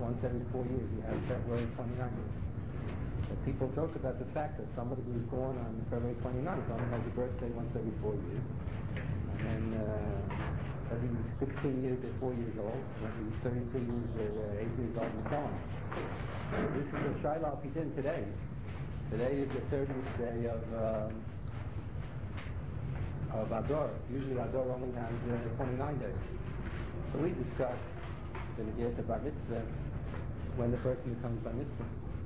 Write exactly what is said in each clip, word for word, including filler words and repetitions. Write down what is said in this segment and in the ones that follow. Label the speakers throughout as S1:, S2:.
S1: once every four years you have February twenty-ninth. So people talk about the fact that somebody who was born on February twenty-ninth only has a birthday once every four years. And then uh, every sixteen years they're four years old, and every thirty-two years they're uh, eight years old, and so on. This is the Shiloh Pidin today. Today is the thirtieth day of um, of Adar. Usually Adar only has uh, twenty-nine days. So we discussed the Negiyat of Bar Mitzvah when the person becomes Bar Mitzvah.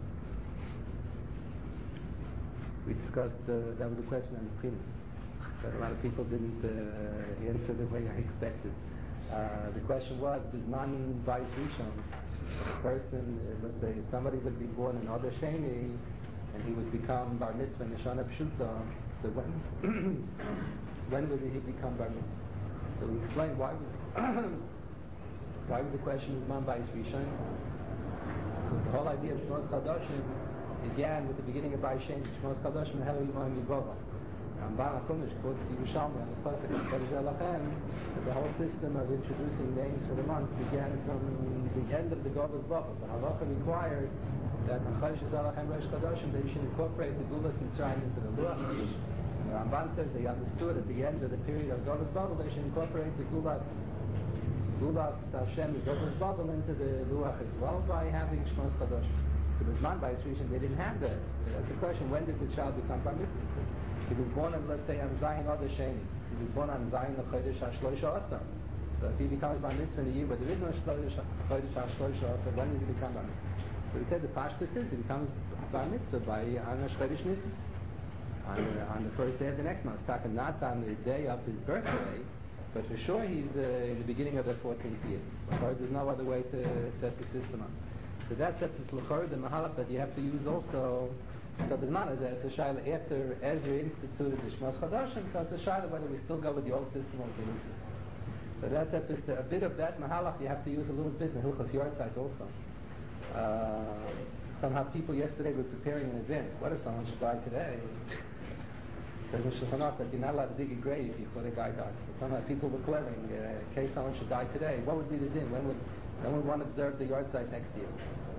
S1: We discussed, uh, that was a question on the prelim. But a lot of people didn't uh, answer the way I expected. Uh, the question was, Bisman Bais Rishon, a person, uh, let's say, if somebody would be born in Adar Sheni, and he would become Bar Mitzvah in the Shana Pshuta, so when, when would he become Bar Mitzvah? So we explained why was why was the question Bisman Bais Rishon? Because the whole idea of Shmos Chadashim began with the beginning of Bais Sheni. Shmos Chadashim Helu Yimam Yivova. Ramban HaChumash quotes the Yerushalmi on the pasuk of Chodesh Elachem. The whole system of introducing names for the months began from the end of the Govas Bavos. The Halacha required that on Chodesh Elachem Rosh Chodashim they should incorporate the Gulas Mitzrayim into the Luach. And the Ramban says they understood at the end of the period of Govas Bavos they should incorporate the Gulas Gulas Hashem, the Govas Bavos into the Luach as well by having Shmos Chodashim. So Bisman Bais Rishon they didn't have that. That's the question: when did the child become Bar Mitzvah? He was born on, let's say, on Zayin Adar Sheni. He was born on Zayin of Chodesh HaShloisha Asar. So if he becomes Bar Mitzvah in a year where there is no Chodesh HaShloisha Asar, when does he become Bar Mitzvah? So we said the Pashtus is he becomes Bar Mitzvah by Anash Chodesh Nisan. On, uh, on the first day of the next month. It's not on the day of his birthday, but for sure he's uh, in the beginning of the fourteenth year. There's no other way to set the system up. So that sets us l'chor the mahalach that you have to use also. So the man is it's a shaila after Ezra instituted the Shmos Chodashim, so it's a shaila whether we still go with the old system or the new system. So that's a, a bit of that mahalach you have to use a little bit in the Hilchos Yortzeit also. Uh, somehow people yesterday were preparing in advance. What if someone should die today? It says in Shulchan Aruch that you're not allowed to dig a grave before the guy dies. But somehow people were clearing uh, in case someone should die today. What would be the din? When would when would one observe the Yortzeit next year?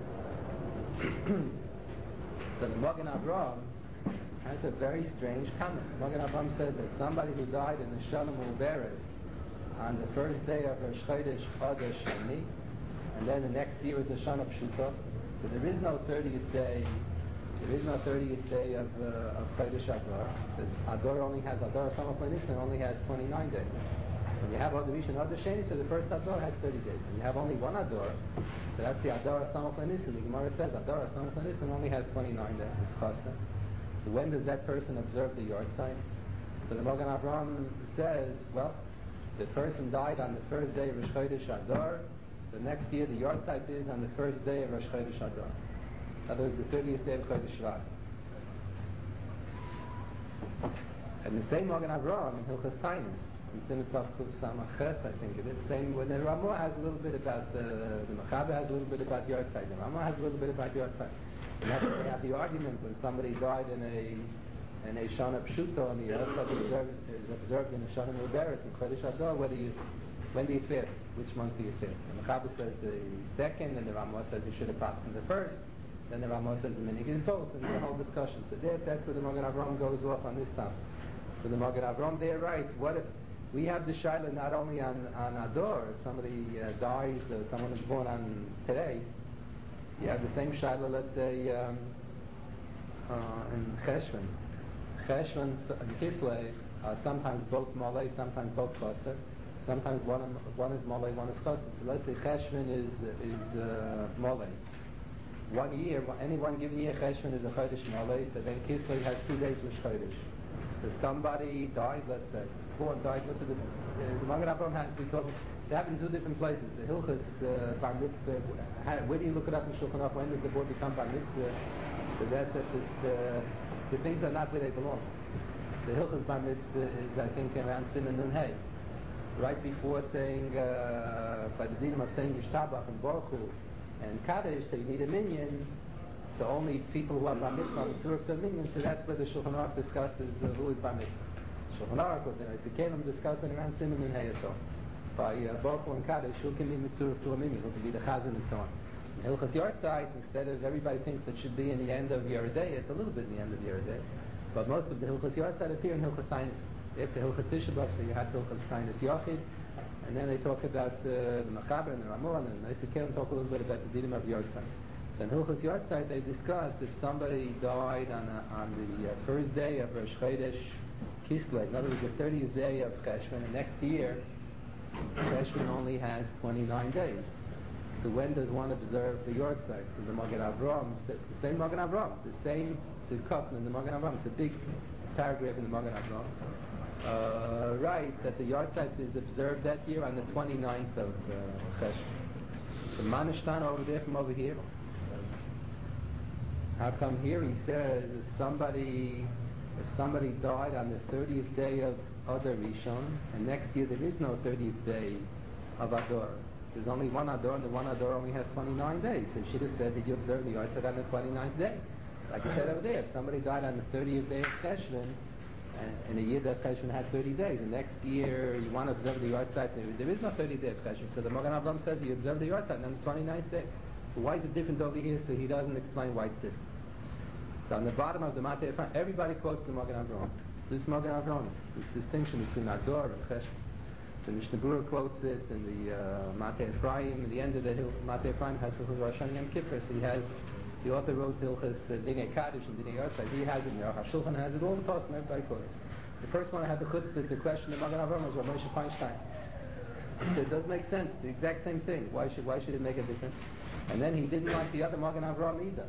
S1: So the Magen Avraham has a very strange comment. The Magen Avraham says that somebody who died in the Shana Mu'beres on the first day of Rosh Chodesh Adar Sheni, and then the next year is the Shana Pshuta. So there is no thirtieth day. There is no thirtieth day of uh, of Chodesh Adar. Because Adar only has Adar Samach Nisan only has twenty-nine days. When you have Adar Rishon Adar Sheni, so the first Adar has thirty days. When you have only one Adar, so that's the Adar Samach Nisan. The Gemara says Adar Samach Nisan only has twenty-nine days. It's chassan. So when does that person observe the Yortzeit? So the Magen Avraham says, well, the person died on the first day of Rosh Chodesh Adar. So next year the Yortzeit is on the first day of Rosh Chodesh Adar. In other words, the thirtieth day of Chodesh Shvat. And the same Magen Avraham in Hilchos Tainis, in Simitov Kuv Samaches, I think it is, saying when the Ramah has a little bit about the, the Mechaber has a little bit about Yortzeit, the Ramah has a little bit about Yortzeit. And that's why they have the argument when somebody died in a in a Shana Pshuta and the Yortzeit is observed, is observed in a Shana Mu'beres in Chodesh Adar, whether you when do you fast? Which month do you fast? The Mechaber says the second, and the Ramah says you should have passed from the first. Then the Ramah says the minig is both, and the whole discussion. So that, that's where the Magen Avraham goes off on this topic. So the Magen Avraham there writes, what if we have the shaila not only on, on Adar, if somebody uh, dies, or someone is born on today, you have the same shaila, let's say, um, uh, in Cheshvan. Cheshvan and Kislev are sometimes both Malay, sometimes both Chasser. Sometimes one, one is Malay, one is Chasser. So let's say Cheshvan is, is uh, Malay. One year, any one given year, Cheshvan is a Chodesh Malay, so then Kislev has two days with Chodesh. So somebody died, let's say, born died, what's the difference? Uh, the Magen Avraham has, we talk, they have in two different places. The Hilchos uh, Bar Mitzvah, how, where do you look it up in Shulchan Aruch? When does the boy become Bar Mitzvah? So that's at this, uh, the things are not where they belong. The Hilchos Bar Mitzvah is, I think, around Siman Nun Hey. Right before saying, uh, by the dinim of saying Yishtabach and Baruch Hu, and Kaddish, so you need a minyan, so only people who are Bar Mitzvah are mitzvah to a minyan, so that's where the Shulchan Aruch discusses uh, who is Bar Mitzvah. Shulchan Aruch, or the Nesikelim discussing around Siman and Hayasol. By uh, Baruch Hu and Kaddish, who can be mitzvah to a minyan, who can be the Chazan and so on. In Hilchas Yortzeit, instead of everybody thinks it should be in the end of Yeridei, it's a little bit in the end of Yeridei. But most of the Hilchas Yortzeit appear in Hilchas Tainus. After Hilchas Tisha B'Av, so you have Hilchas Tainus Yochid, and then they talk about uh, the Machaber and the Ramon, and they talk a little bit about the Dinim of Yortzeit. So in Hilchas Yortzeit, they discuss if somebody died on, a, on the uh, first day of Rosh Chodesh Kislev, in other words, the thirtieth day of Cheshvan, and next year, Cheshvan only has twenty-nine days. So when does one observe the Yortzeit? So the Magen Avraham, the same Magen Avraham, the same Sukkot in the Magen Avraham, it's a big paragraph in the Magen Avraham, uh, writes that the Yortzeit is observed that year on the twenty-ninth of uh, Cheshvan. So Manishtan over there from over here. How come here he says if somebody if somebody died on the thirtieth day of Adar Rishon, and next year there is no thirtieth day of Adar. There's only one Adar, and the one Adar only has twenty-nine days. So you should have said that you observe the Yortzeit on the twenty-ninth day. Like I said over there, if somebody died on the thirtieth day of Cheshvan, and in a year that Cheshvan had thirty days, and next year you want to observe the Yortzeit, there is no thirtieth day of Cheshvan. So the Magen Avraham says you observe the Yortzeit on the twenty-ninth day. So why is it different over here? So he doesn't explain why it's different. So on the bottom of the Matei Ephraim, everybody quotes the Magen Avraham. This Magen Avraham, this distinction between Adar and Cheshvan. The Mishnah Berurah quotes it, and the uh, Matei Ephraim, at the end of the Hill, Matei Ephraim has Hilchos Rosh Hashanah Yom Kippur. So he has, the author wrote Hilchos uh, Dinei Kaddish and Dinei Yortzeit. He has it, and Aruch HaShulchan has it, all the poskim, everybody quotes it. The first one I had the chutzpah to question the Magen Avraham was Rav Moshe Feinstein. He said, it does make sense, the exact same thing. Why should why should it make a difference? And then he didn't like the other Magen Avraham either.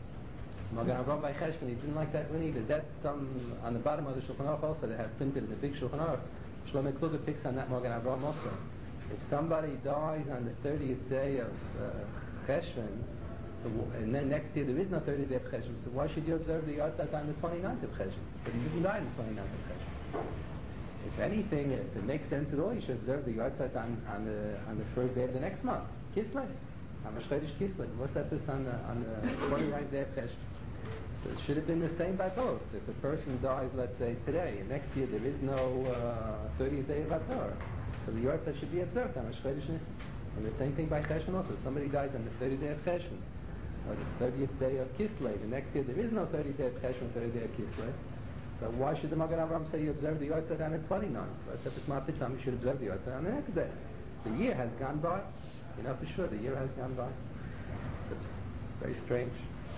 S1: Magen Avraham by Cheshvan, he didn't like that one either. That's some, on the bottom of the Shulchan Aruch also, they have printed in the big Shulchan Aruch. Shlomo Kluger picks on that Magen Avraham also. If somebody dies on the thirtieth day of uh, Cheshvan, so, and then next year there is no thirtieth day of Cheshvan, so why should you observe the Yortzeit on the twenty-ninth of Cheshvan? But he didn't die on the twenty-ninth of Cheshvan. If anything, if it makes sense at all, you should observe the Yortzeit on, on the on the first day of the next month, Kislev. On Rosh Chodesh Kislev. What's that this on the, on the twenty-ninth day of Cheshvan? So it should have been the same by both. If a person dies, let's say, today, and next year there is no uh, thirtieth day of Adar, so the Yortzeit should be observed on Rosh Chodesh Nisan. And the same thing by Cheshvan also. Somebody dies on the thirtieth day of Cheshvan, or the thirtieth day of Kislev, and next year there is no thirtieth day of Cheshvan, thirtieth day of Kislev. So why should the Magen Avraham say you observe the Yortzeit on the twenty-ninth? Well, except it's not the time you should observe the Yortzeit on the next day. The year has gone by. You know for sure the year has gone by. So it's very strange.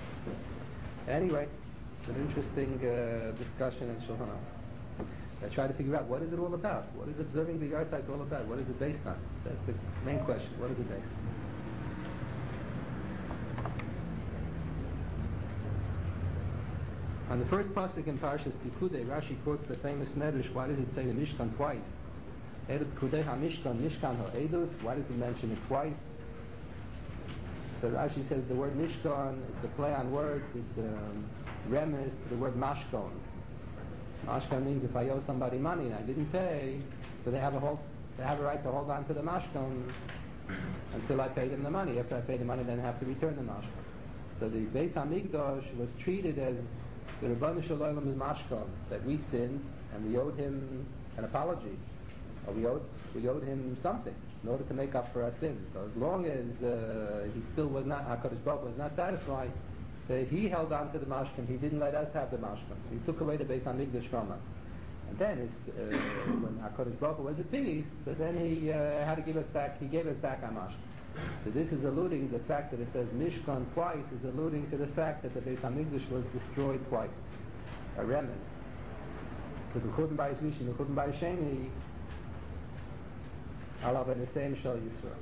S1: Anyway, it's an interesting uh, discussion in Shulchan Aruch. I try to figure out what is it all about. What is observing the Yortzeit all about? What is it based on? That's the main question. What is it based on? On the first pasuk in Parshas Pikudei, Rashi quotes the famous Medrash. Why does it say the Mishkan twice? Pikudei HaMishkan, Mishkan HaEdus. Why does it mention it twice? So Rashi says the word Mishkan, it's a play on words, it's a um, remiss to the word Mashkon. Mashkon means if I owe somebody money and I didn't pay, so they have a hold, they have a right to hold on to the Mashkon until I pay them the money. After I pay the money, then I have to return the Mashkon. So the Beis HaMikdash was treated as the Rebbeinu Shalom is Mashkon, that we sinned and we owed him an apology, or we owed we owed him something in order to make up for our sins. So as long as uh, he still was not, HaKadosh Baruch Hu was not satisfied, so he held on to the Mashkan, he didn't let us have the Mashkan. So he took away the Beis HaMikdash from us. And then his, uh, when HaKadosh Baruch Hu was appeased, so then he uh, had to give us back, he gave us back our Mashkan. So this is alluding, the fact that it says Mishkan twice is alluding to the fact that the Beis HaMikdash was destroyed twice. A remnant. The B'churban Bayis Rishon, the B'churban Bayis Sheni, Allah ben the same Shal Yisrael.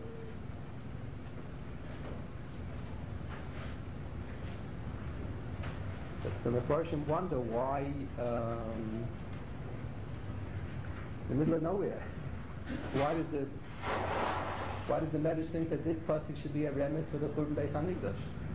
S1: But the Mefarshim wonder why um, in the middle of nowhere. Why did the why did the Medrash think that this pasuk should be a remiss for the Churban Beis HaMikdash?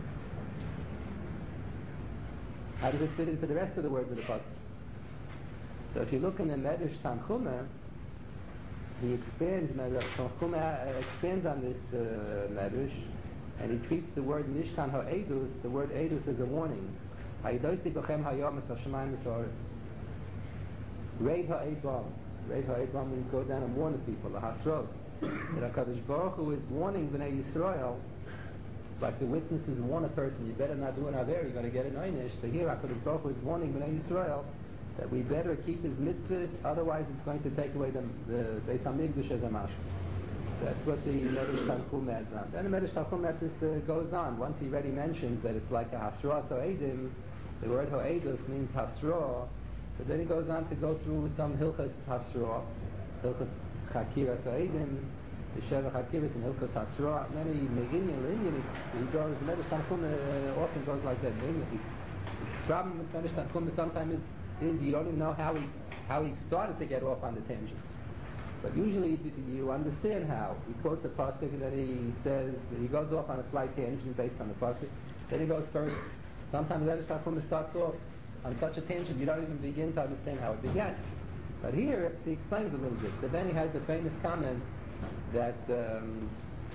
S1: How does it fit into the rest of the words of the pasuk? So if you look in the Medrash Tanchuma, he expands Tanchuma expands on this uh, Medrash, and he treats the word Mishkan HaEdus, the word Edus, as a warning. Ha'idosi b'chem hayom es hashemayim v'sa'aretz. Reid ha'edvam. Reid ha'edvam means go down and warn the people, the Hasros. That HaKadosh Baruch Hu is warning Bnei Yisrael like the witnesses warn a person, you better not do an aver, you're going to get an einish. So here HaKadosh Baruch Hu is warning Bnei Yisrael that we better keep his mitzvahs, otherwise it's going to take away the, the Beis HaMikdash as a mashkin. That's what the Medrash Tanchum adds on. Then the Medrash Tanchum adds this uh, goes on. Once he already mentioned that it's like a hasra so edim, the word ho'edus means hasra. So then he goes on to go through some hilchas hasra, hilchas chakira so edim, the sheva chakiras and hilchas hasra. And then he meginyan l'inyan, he goes. The Medrash Tanchum uh, often goes like that. The problem with Medrash Tanchum sometimes is, is you don't even know how he how he started to get off on the tangent. But usually you understand how. He quotes the pasuk and then he says, he goes off on a slight tangent based on the pasuk. Then he goes further. Sometimes Medrash Tanchum starts off on such a tangent you don't even begin to understand how it began. But here he explains a little bit. So then he has the famous comment that um,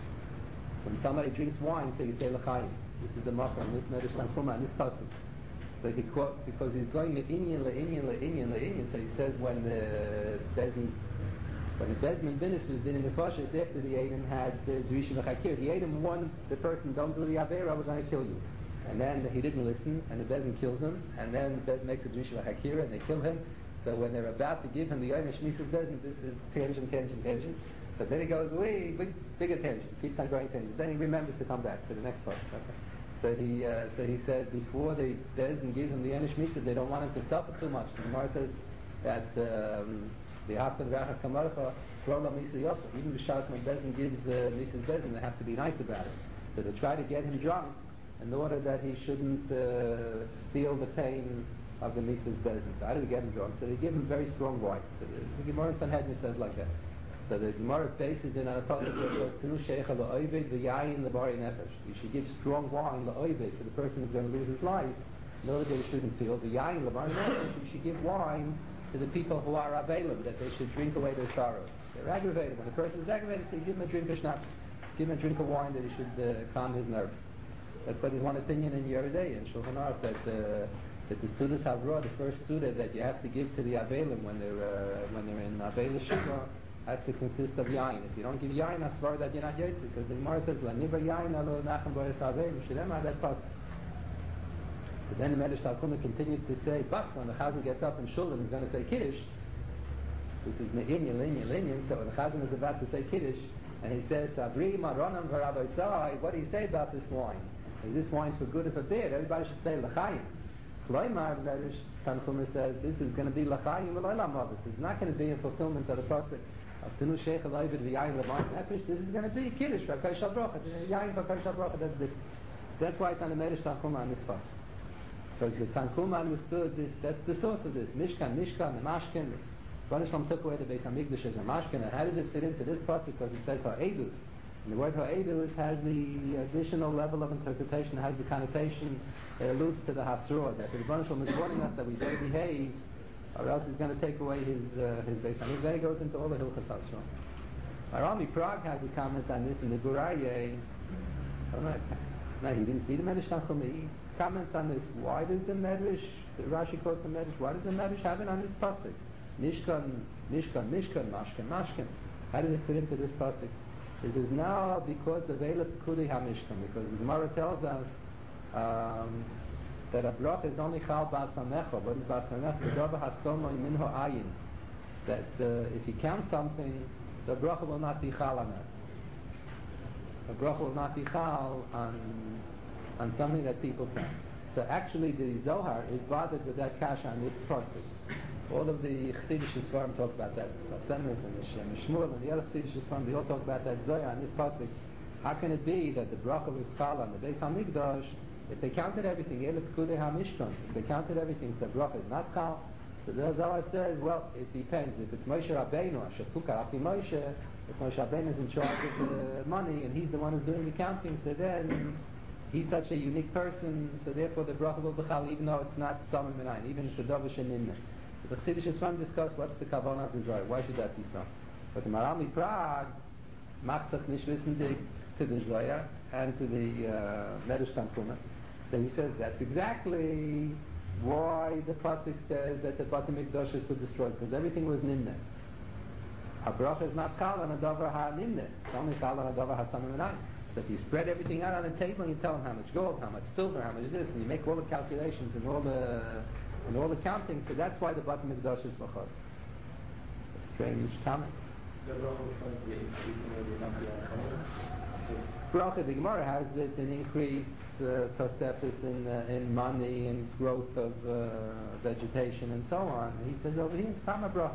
S1: when somebody drinks wine, so you say l'chaim. This is the makar on this Medrash Tanchum on this pasuk. So he quote, because he's going with inyan le'inyan le'inyan le'inyan. So he says when the doesn't When the Bezman Binis was in the Nefashis after the Adam had the Jewish Mechakir, the Adam warned the person, don't do the Avera, we're going to kill you. And then he didn't listen, and the Bezman kills him, and then the Bezman makes a Jewish Mechakir, and they kill him. So when they're about to give him the Yonesh Mises Bezman, this is tangent, tangent, tangent. So then he goes, way, big, bigger tangent, keeps on going tangent. Then he remembers to come back to the next part. Okay. So he uh, so he said before the Bezman gives him the Yonesh Mises, they don't want him to suffer too much. The Gemara says that um, the Haftan Racha Kamarcha, Krola Misa Yofa. Even B'Shas when Bezin gives uh, Mises Bezin, they have to be nice about it. So they try to get him drunk in order that he shouldn't uh, feel the pain of the Mises Bezin. So how do they get him drunk? So they give him very strong wine. So the, the Gemara in Sanhedrin says like that. So the Gemara bases in on a pasuk that says, Tenu Sheikha La'oived V'yayin L'Bari Nefesh. You should give strong wine La'oived to the person who's going to lose his life in order that he shouldn't feel V'yayin L'Bari Nefesh. You should give wine to the people who are available, that they should drink away their sorrows. They're aggravated. When a person is aggravated, so you give him a drink of schnapps. Give him a drink of wine that he should uh, calm his nerves. That's why there's one opinion in Yeridei, in Shulchan Aruch, that, uh, that the Sudas Havrah, the first Suda that you have to give to the Avelim when they're, uh, when they're in Avela Shiva, has to consist of yain. If you don't give yain, I swear that you're not Yotze, because the Gemara says, La niba yain alo nachem boyes Avelim, shedema that pasuk. So then the Medrash Tanchum continues to say, but when the Chazan gets up in Shul and he's going to say Kiddush, this is Me'inyan, Linyan, Linyan, so when the Chazan is about to say Kiddush, and he says, Avri maronam v'raboisai, what do you say about this wine? Is this wine for good or for bad? Everybody should say L'chaim. Kloimar, the Medrash Tanchum says, this is going to be L'chaim v'loy lamavis. It's not going to be a fulfillment of the prospect of Tenu Sheikh Alovid v'yayin l'mayin nefesh. This is going to be Kiddush, V'kadosh HaBrocha, yayin V'kadosh HaBrocha. That's different. That's why it's on the Medrash Tanchum on this part. Because the Tanchum understood this, that's the source of this. Mishkan, Mishkan, the Mashkin. Ronishlam took away the Beis HaMikdash as a Mashkin. And how does it fit into this pasuk? Because it says Ha'edus. And the word Ha'edus has the additional level of interpretation, has the connotation, it alludes to the Hasra, that the Ronishlam is warning us that we better behave, or else he's going to take away his uh, his Beis HaMikdash. Then he goes into all the Hilchas Hasra. Arami Prague has a comment on this in the Guraye. Oh, no, no, he didn't see the Medrash Tanchum. He comments on this. Why does the Medrash, the Rashi quotes the Medrash, why does the Medrash have it on this pasuk? Mishkan, Mishkan, Mishkan, Mashkan, Mashkan. How does it fit into this pasuk? This is now because of Eila Pekudi HaMishkan, because the Gemara tells us um, that a brach is only Chal Ba'asamecha. What is Ba'asamecha? The Dava Hasomoi Minho Ayin. That uh, if you count something, the bracha will not be Chal on it. A bracha will not be chal on on something that people count. So actually the Zohar is bothered with that kasha on this pasuk. All of the Chassidish Sfarim talk about that. Sfasemis and the Shmuel and the other Chassidish Sfarim, they all talk about that Zohar on this pasuk. How can it be that the bracha was chal on the Beis HaMikdash if they counted everything? Elif Kudei HaMishkan. If they counted everything, so bracha is not chal. So the Zohar says, well, it depends. If it's Moshe Rabbeinu, Shepukar Afi Moshe, if Moshe Rabbeinu is in charge of the money and he's the one who's doing the counting, so then he's such a unique person, so therefore the bracha will be chal, even though it's not Samim Minayin, even if the Dovish and Nimna. So the Chassidish Sfarim discuss what's the kavanah of the Zohar. Why should that be so? But the Marami Prague macht sich nicht wissentlich to the Zohar and to the uh, Medrash Tanchuma. So he says that's exactly why the pasuk says that the Beit HaMikdash was destroyed, because everything was nimne. A bracha is not chal on a davar ha nimne. It's only chal on a davar ha samim. So if you spread everything out on the table and you tell them how much gold, how much silver, how much this, and you make all the calculations and all the and all the counting, so that's why the Bat Mikdash is Machar. A strange comment. Bracha, the Gemara has it an increase uh, Tosefis in uh, in money and growth of uh, vegetation and so on. And he says over here it's Kama Bracha.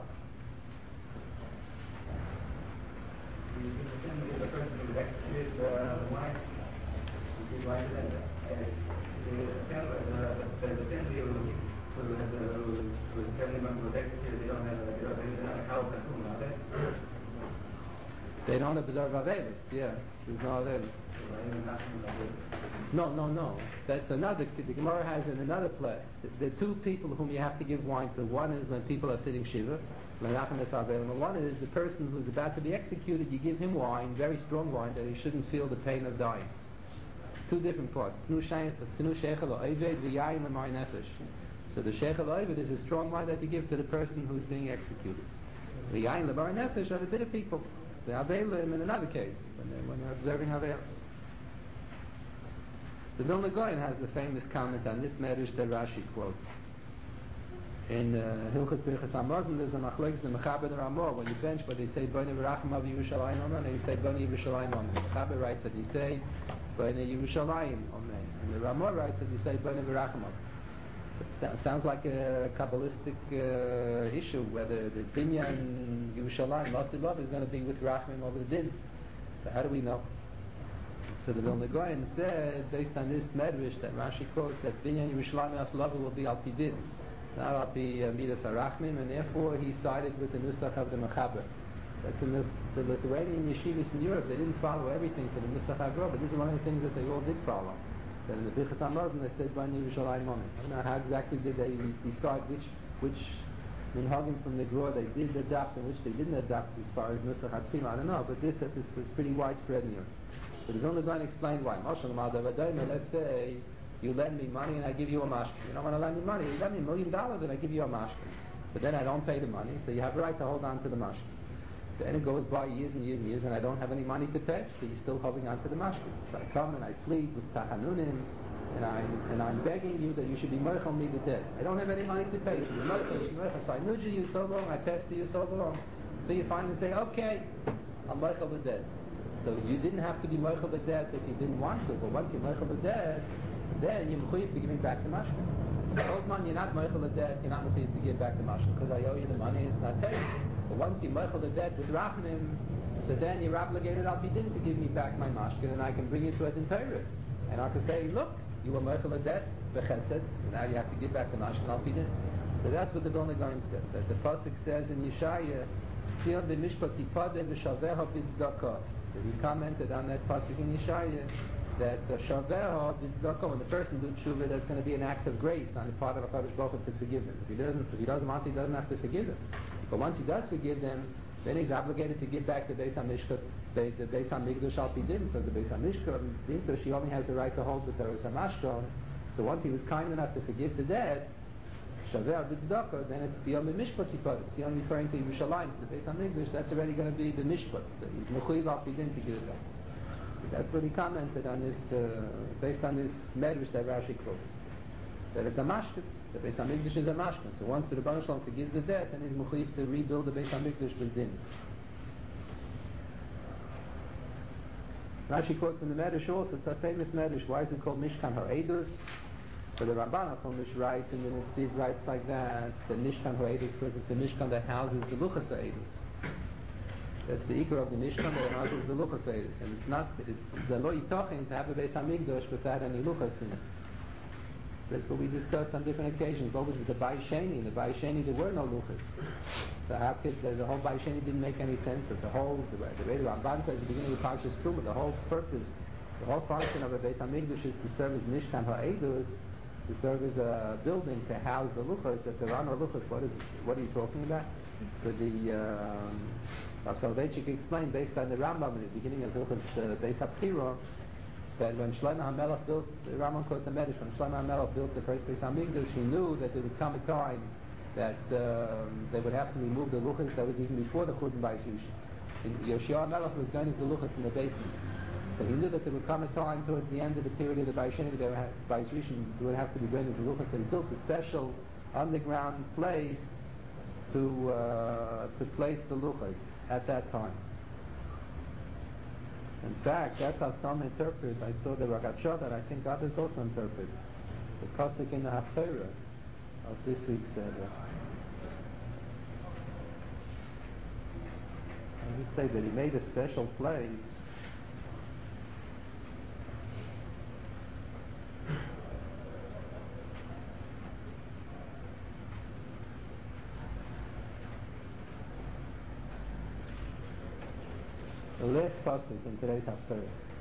S1: They don't observe Avelis, yeah. There's no Avelis. No, no, no. That's another, the Gemara has in another play. The, the two people whom you have to give wine to, one is when people are sitting Shiva, and one is the person who's about to be executed, you give him wine, very strong wine, that he shouldn't feel the pain of dying. Two different parts. So the Sheikh al-Ovid is a strong wine that you give to the person who's being executed. The Yain Labar Nefesh are the bitter people. The Avelim in another case, when they're, when they're observing Avelim. The Vilna Gaon has the famous comment on this medrash that Rashi quotes. In Hilchos Birchas Hamazon, there's a machlokes the Mechaber and Ramah. When you bench, but they say Bnei Berachim Av Yerushalayim Amen, and you say Bnei Yerushalayim Amen. The Mechaber writes that you say Bnei Yerushalayim Amen, and the Ramah writes that you say Bnei Berachim Amen. So it sounds like a Kabbalistic uh, issue, whether the Binyan Yerushalayim Lasilav is going to be with Rachmim over the Din. So how do we know? So the Vilna Gaon said, based on this medrash that Rashi quotes, that Binyan Yerushalayim Lasilav will be al pi Din, not al pi uh, Midas HaRachmim, and therefore he sided with the Nusach of the Mechaber. That's in the, the Lithuanian yeshivas in Europe. They didn't follow everything for the Nusach HaGro, but this is one of the things that they all did follow. That in the Birchas Hamazon they said Bnei Yerushalayim Amen. I don't know how exactly did they decide which which minhagim from the Gra they did adopt and which they didn't adopt as far as Nusach HaTfilah. I don't know, but this, this was pretty widespread in Europe. But the Vilna Gaon explained why. Let's say you lend me money and I give you a mashkin. You don't want to lend me money. You lend me a million dollars and I give you a mashkin. But then I don't pay the money, so you have a right to hold on to the mashkin. Then it goes by years and years and years, and I don't have any money to pay, so you're still holding on to the mashkin. So I come and I plead with tachanunim, and I'm and I'm begging you that you should be moichel me the debt. I don't have any money to pay. So I nudge you so long, I pass to you so long, so you finally say, okay, I'm moichel the debt. So you didn't have to be moichel the debt if you didn't want to, but once you're moichel the debt, then you're mechuyev to give me back the mashkin. Old man, you're not moichel the debt, you're not mechuyev to give back the mashkin because I owe you the money, it's not paid. But once you moichel the debt with Rachmim, so then you're obligated al pi din to give me back my mashkin, and I can bring you to a din Torah. And I can say, look, you were moichel the debt, b'chesed, so now you have to give back the mashkin al pi din. So that's what the Vilna Gaon said. That the pasuk says in Yeshaya, "Fil b'mishpat tipadeh v'shaveha b'tzedakah." So he commented on that pasuk in Yeshaya that uh, shaveha b'tzedakah, when the person does tshuva, that's going to be an act of grace on the part of HaKadosh Baruch Hu to forgive him. If he doesn't, if he doesn't want, he doesn't have to forgive him. But once he does forgive them, then he's obligated to give back the Beis HaMishkan, the Beis HaMikdash al pi din, because the Beis HaMishkan, he only has the right to hold the Torah Hamashkon. So once he was kind enough to forgive the debt, Shaveh b'tzedakah, then it's Tziyam b'mishpat yipad. It's Tziyam referring to Yerushalayim, to the Beis HaMikdash. That's already going to be the mishpat. He's mechuyev al pi din to give it back. That's what he commented on this, uh, based on this medrash that Rashi quotes. That it's a mashkin. The Beis HaMikdash is a mashkin. So once the Rebbeinu Shalom forgives the debt, then he's mechuyev to rebuild the Beis HaMikdash with din. Rashi quotes in the medrash also. It's a famous medrash. Why is it called Mishkan HaEdus? So the Ramban HaChomish writes, and the Netziv writes like that, the Mishkan HaEdus, because it's the Mishkan that houses the Luchas HaEdus. That's the Iker of the Mishkan that houses the Luchas HaEdus. And it's not, it's Zelo Yitochin to have a Beis HaMikdash without any Luchas in it. That's what we discussed on different occasions. Always with the Bai Sheni. In the Bai Sheni there were no Luchas. So how could the, the whole Bai Sheni didn't make any sense? That the whole, the, the way the Ramban says at the beginning of the Parshas Truma, the whole purpose, the whole function of a Beis HaMikdash is to serve as Mishkan HaEdus, to serve as a building to house the luchas. If there are no luchas, what is what are you talking about? So the um, Rav Soloveitchik explained based on the Rambam in the beginning of Hilchos uh, Beis HaPtira that when Shlomo HaMelech built, the Rambam quotes a medrash, when Shlomo HaMelech built the first Beis HaMikdash, he knew that there would come a time that um, they would have to remove the luchas. That was even before the Churban Bayis Rishon. Yoshua HaMelech was going to the luchas in the basement. So he knew that there would come a time towards the end of the period of the Bayis Sheni, there Bayis Rishon would have to be going to the Luchas. So he built a special underground place to uh, to place the Luchas at that time. In fact, that's how some interpret. I saw the Ragacha that I think others also interpret the pasuk in the Haftarah of this week's Seder. I would say that he made a special place the last pasuk in today's Haftarah.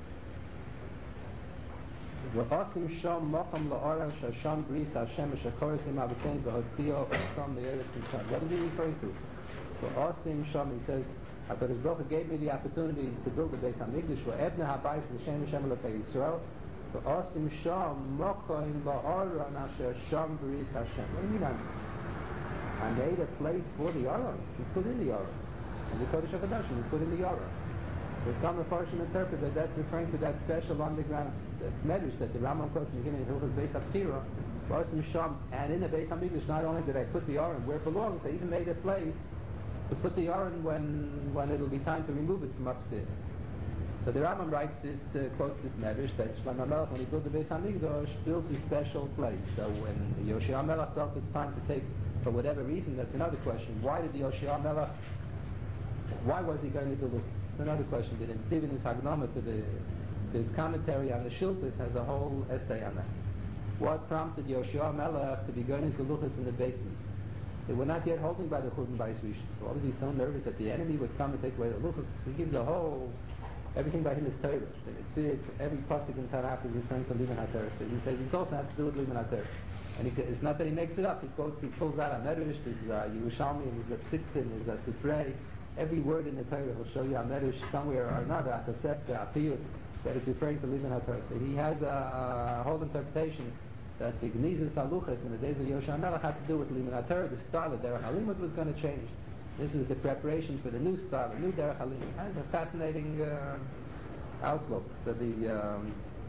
S1: V'asim sham macham la'aram shasham bris Hashem shachores him avisein v'hotzio v'asim le'eretz misham. What is he referring to? V'asim sham, he says, HaKadosh Baruch Hu gave me the opportunity to build the Beis HaMikdash v'ebne habayis l'shem Hashem l'kei Yisrael v'asim sham macham la'aram shasham bris Hashem. What do you mean I made a place for the Aron? We put in the Aron. And the Kodesh HaKadosh, we put in the Aron. So some Mepharshim interpret that that's referring to that special underground medrash that the Rambam quotes in the beginning of Hilchos Beis HaPtira, V'asim sham, and in the Beis HaMikdash, not only did I put the Aron where it belongs, I even made a place to put the Aron when when it'll be time to remove it from upstairs. So the Rambam writes this, uh, quotes this medrash that Shlomo HaMelech, when he built the Beis HaMikdash, built a special place. So when Yoshia HaMelech felt it's time to take, for whatever reason, that's another question. Why did Yoshia HaMelech, why was he going to do it? It's another question. Did Stephen his Hagnama to the to his commentary on the Shiltas has a whole essay on that. What prompted Yoshua Melech to be going into Luchas in the basement? They were not yet holding by the Churban Bayis Rishon. So why was he so nervous that the enemy would come and take away the Luchas? So he gives a whole, everything by him is Torah. It's it, every pasuk in Tanakh is referring to Liman HaTorah. So he says it also has to do with Liman HaTorah. And he, it's not that he makes it up. He quotes, he pulls out a Medrash, there's a Yerushalmi, there's a Psiktin, there's a Siprei. Every word in the Torah will show you a Medrash somewhere or another, a Tosefta, a Piyut, that it's referring to Liman HaTorah. So he has a, a whole interpretation that the Gnizas Haluchas in the days of Yoshua Melech had to do with Liman HaTorah. The style of Derech HaLimud was going to change. This is the preparation for the new style, the new Derech HaLimud. That's a fascinating uh, outlook. So the um,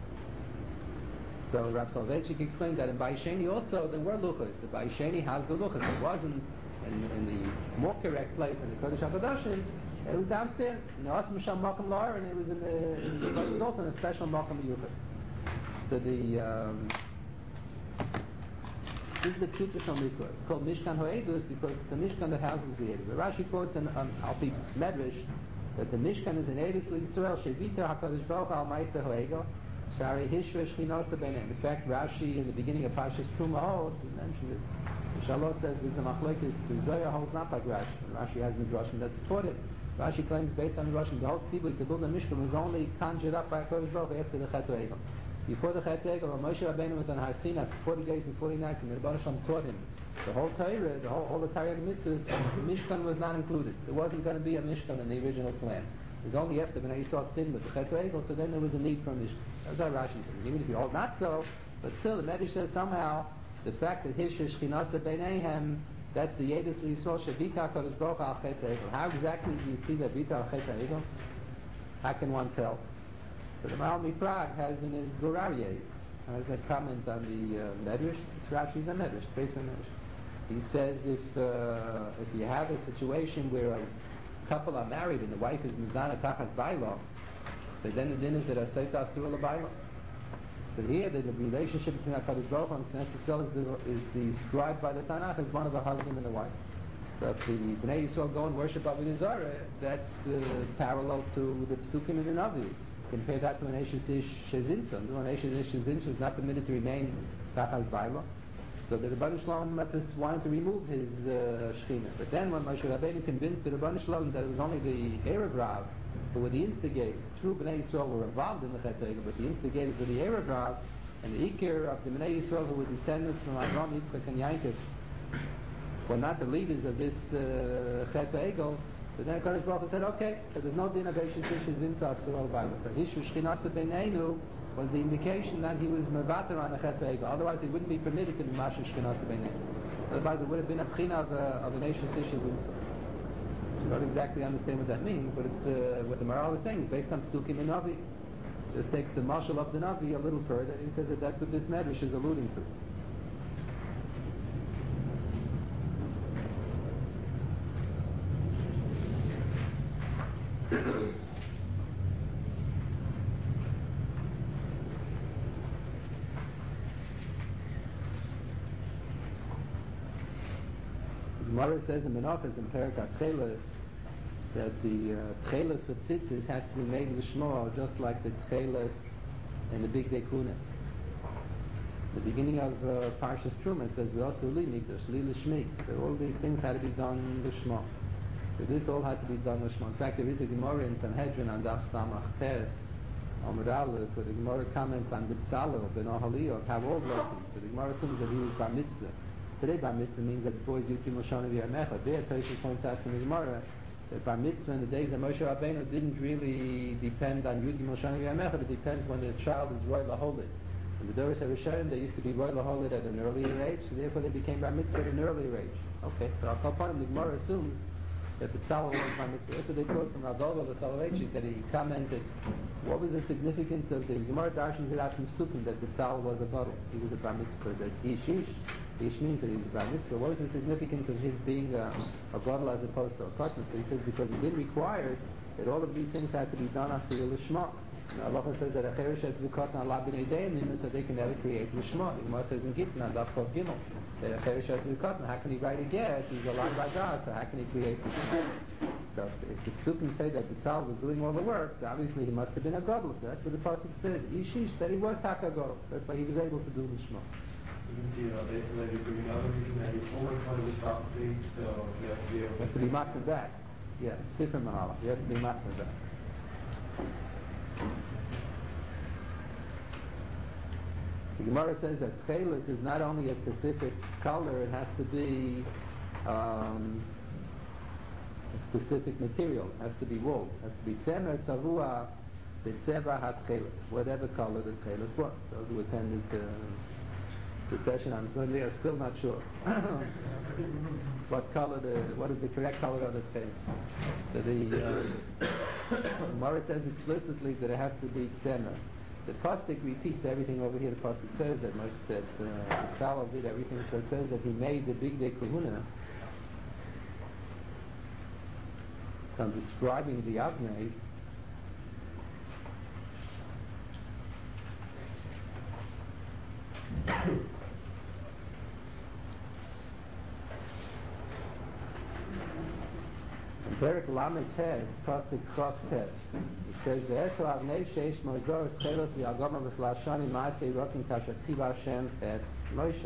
S1: so Rav Soloveitchik explained that in Bayis Sheni also there were Luchas. The Bayis Sheni has the Luchas. It wasn't in, in the more correct place in the Kodesh HaKadoshim. It was downstairs. In the Asim Sham Makam La'ar, and it was in the, in the but it was also in a special Makam Yuchad. So the um, this is the Pshuta Shal Mikra. It's called Mishkan Ho'edus because it's a Mishkan that houses the Edus. The Rashi quotes in um, Alpi Medrash that the Mishkan is an Edus L'Yisrael Shevita HaKadosh Baruch Al Ma'aseh Ho'egel Shari Hishra Shchinosa B'neim. In fact, Rashi in the beginning of Parshas Truma holds, he mentioned it. Shalom says there's a machlokes. The Zohar holds not like Rashi. Rashi has midrashim that support it. Rashi claims based on the Russian, the whole tzibur to build a mishkan was only conjured up by HaKadosh Baruch Hu after the Chet Egel. Before the Chet Egel, when Moshe Rabbeinu was on Har Sinai for forty days and forty nights, and the Rebbeinu Shalom taught him the whole Torah, the whole, all the Torah mitzvahs, the mishkan was not included. There wasn't going to be a mishkan in the original plan. It was only after when you saw sin with the Chet Egel, so then there was a need for a mishkan. That's how Rashi says. Even if you hold not so, but still the Medrash says somehow the fact that Hishra Shchinasa Beineihem, that's the Yedus L'Yisrael Shevita HaKadosh Baruch Al Chet Egel. How exactly do you see that Vita Al Chet Egel? How can one tell? So the Maharal Miprag has in his Gurarye, has a comment on the uh, Medrash. It's Rashi's a Medrash, Beis Medrash. He says if uh, if you have a situation where a couple are married and the wife is Mizana Tachas Bailo, so then the din is that Asayta Asura Bailo. So here the, the relationship between HaKadosh Baruch Hu and Knesset Yisrael is, the, is described by the Tanakh as one of a husband and a wife. So if the Bnei Yisrael go and worship Avodah Zarah, that's uh, parallel to the Psukim in the Navi. Compare that to an Eshes Ish Shezinsa. No, an Eshes Ish Shezinsa is not permitted to remain Tachas Bailo. So the Rebbeinu Shalom wanted to remove his uh, Shechina. But then when Moshe Rabbeinu convinced the Rebbeinu Shalom that it was only the Erev Rav who were the instigators, true Bnei Yisrael were involved in the Chet Egel, but the instigators were the Erev Rav, and the Ikir of the Bnei Yisrael who were descendants from Avraham, Yitzchak, and Yaakov were not the leaders of this uh, Chet Egel. But then HaKadosh Baruch Hu said, okay, so there's no din of Eshes Ish Zinsa Asur Al Bailo. So Hishu Shchinasa Beineinu was the indication that he was mevater on the Chet Egel. Otherwise he wouldn't be permitted to be Masha Shchinasa Beineinu. Otherwise it would have been a pchina of, uh, of an Eshes Ish Zinsa. I don't exactly understand what that means, but it's uh, what the Maharal is saying is based on Psukim and Navi. just takes the mashal of the Navi a little further, and he says that that's what this medrash is alluding to. Gemara says in Menachos in Perek HaTcheles that the uh, Tcheles for Tzitzis has to be made l'shmo just like the Tcheles in the Big Day Kuna. The beginning of uh, Parshas Truma says we also li mikdash li l'shmi. So all these things had to be done l'shmo. So this all had to be done l'shmo. In fact, there is a Gemara in Sanhedrin on Daf Samach Tes Amud Aleph where the Gemara comments on B'tzalel ben Oholiyo of how old was he. So the Gemara assumes that he was bar mitzvah. Today bar mitzvah means that the boys Yukim Lashon V'Yamecha. There Tosfos points out from the Gemara that bar mitzvah in the days of Moshe Rabbeinu didn't really depend on Yukim Lashon V'Yamecha, but it depends when the child is roy laholid. In the Doros HaRishonim they used to be roy laholid at an earlier age, so therefore they became bar mitzvah at an earlier age. Okay, but I'll call upon him. The Gemara assumes that the Tzalel was bar mitzvah. That's what they quote from Rav the Soloveitchik, that he commented, what was the significance of the Gemara Darshan Hilat Musukim that the Tzalel was a gadol? He was a bar mitzvah. That Ish Ish, Ish means that he was a bar mitzvah. What was the significance of his being a, a gadol as opposed to a katan? So he says because it did require that all of these things had to be done after the Lishma. Allah says that a cherish has to be caught on Allah b'nei deim, so they can never create Lishma. The Gemara says in Gittin on Daf Chav Gimel that a cherish has to be caught. How can he write a get? He's alive by God, so how can he create Lishma? So if the Psukim say that the Tzal was doing all the work, so obviously he must have been a gadol. So that's what the pasuk says. Ishish, that he was taka gadol. That's why he was able to do Lishma.
S2: You know, basically, bring another reason that he's always wanted to stop things, so you have to be able to.
S1: You have to be matched with that. Yeah, Sifra Mahala. You have to be matched with that. The Gemara says that Tcheles is not only a specific color, it has to be um, a specific material. It has to be wool. It has to be Tzemer Tzavua B'Tzeva HaTcheles. Whatever color the Tcheles was. Those who attended uh, the session on Sunday are still not sure what color the what is the correct color of the Tcheles. So the uh, Gemara says explicitly that it has to be Tzemer. The pasuk repeats everything over here. The pasuk says that much, that uh, Tzalel did everything. So it says that he made the Big Day Kahuna. So I'm describing the Avnei. In Perek Lamed Tes, pasuk Chav Tes. It says, "Ve'eso avnei sheish moizor schelos v'yagoma v'slashani ma'asei rokin kashatziva Hashem es Moshe."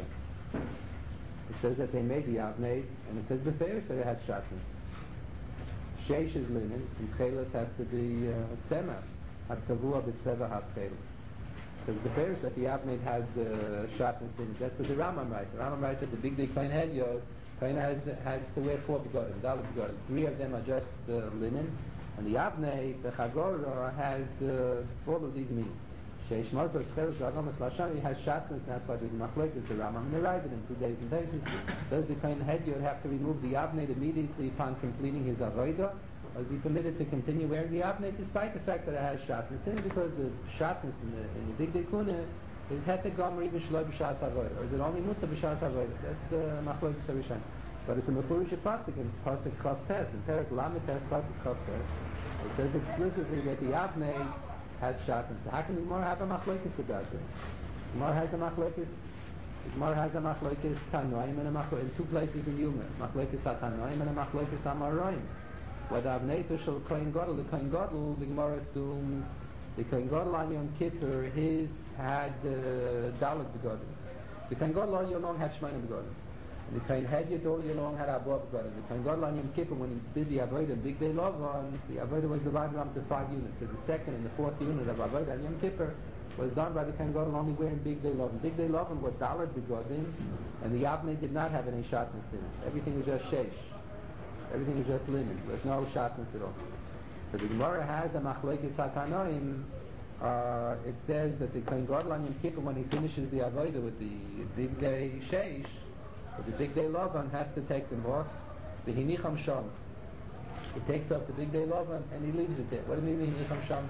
S1: It says that they made the avnei, and it says beferish that it had shatnez. Sheish is linen, and chelos has to be uh, tzemer, hatzavua b'tzeva ha-chelos. It says beferish that the avnei had uh, shatnez in it. That's what the Rambam writes. The Rambam writes that the big day Kohen Hedyot, Kohen has, has to wear four begodim, dalet begodim. Three of them are just uh, linen, and the Avnei, the Chagorah, has uh, all of these meanings. Sheish Mosor Schelos V'Agomas Lashani has shatnez, and that's why there's machlokes the Rambam and the Ravid in two days and basis. Does the Kohen Hedyot have to remove the Avnei immediately upon completing his avodah, or is he permitted to continue wearing the Avnei despite the fact that it has shatnez in it? Because the shatnez in the in the Big Day Kuna is heter gomer even shloi b'shas avodah, or is it only muta b'shas avodah? That's the machlokes Harishan. But it's a mefurish pasuk in pasuk Chav Tes, in Perek Lamed Tes pasuk Chav Tes. It says explicitly that the Avnei had shatnez. So how can the Gemara have a machlokes about this? The Gemara has a machlokes. The Gemara has a machlokes Tanoim and a machlokes in two places in Yuma. Machlokes Tanoim and a machlokes Amaroim. Whether Avnei Tushel Kohen Gadol, the Kohen Gadol, the Gemara assumes the Kohen Gadol on Yom Kippur, his had uh, Dalet begodim. The Kohen Gadol all year long had Shemona begodim. And the Kohen Hedyot all year long had Abba begodim. The Kohen Gadol on Yom Kippur, when he did the Avodah, Big Day Lavan, the Avodah was divided up into five units. So the second and the fourth unit of Avodah on Yom Kippur was done by the Kohen Gadol only wearing Big Day Lavan. Big Day Lavan was Dalet begodim, and the Avnei did not have any shatnez in it. Everything was just sheish. Everything is just linen. There's no shatnez at all. So the Gemara has a machlokes hatanoim. Uh, it says that the Kohen Gadol on Yom Kippur, when he finishes the avodah with the big day sheish, or the big day lavan, has to take them off. The hinicham sham. He takes off the big day lavan and he leaves it there. What do you mean hinicham sham?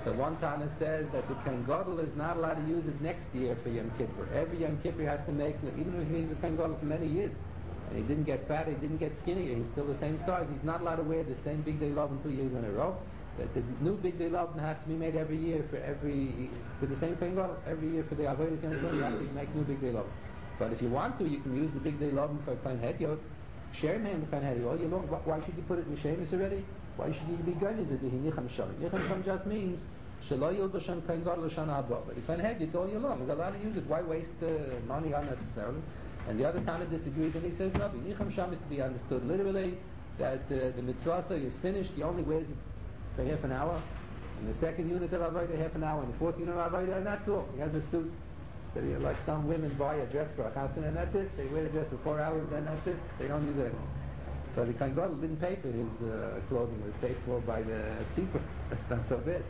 S1: So one Tana says that the Kohen Gadol is not allowed to use it next year for Yom Kippur. Every Yom Kippur he has to make, even if he's a Kohen Gadol for many years, and he didn't get fat, he didn't get skinnier, he's still the same size, he's not allowed to wear the same Big Day Lovin two years in a row. That the new Big Day Lovin has to be made every year for every, for the same Kohen Gadol, every year for the Avodas Yom Kippur, you have to make new Big Day Lovin. But if you want to, you can use the Big Day Lovin for Kohen Hedyot, share him the Kohen Hedyot all year long. Why should you put it in Shemus already? Why should you be going to the Nicham Shom? Nicham Shom just means Shelo Yil B'Shem Kohen Gadol L'Shana Haba. But if Kohen Hedyot all year long, he's allowed to use it. Why waste uh, money unnecessarily? And the other Tana disagrees, and he says no. Nicham Shom is to be understood literally that uh, the mitzvah is finished. He only wears it for half an hour. And the second unit of Avodah, half an hour, and the fourth unit of Avodah, and that's all. He has a suit. That he, like some women buy a dress for a chassan, and that's it. They wear the dress for four hours, then that's it. They don't use it anymore. So the Kohen Gadol didn't pay for his uh, clothing; it was paid for by the tzipor. That's not so bad.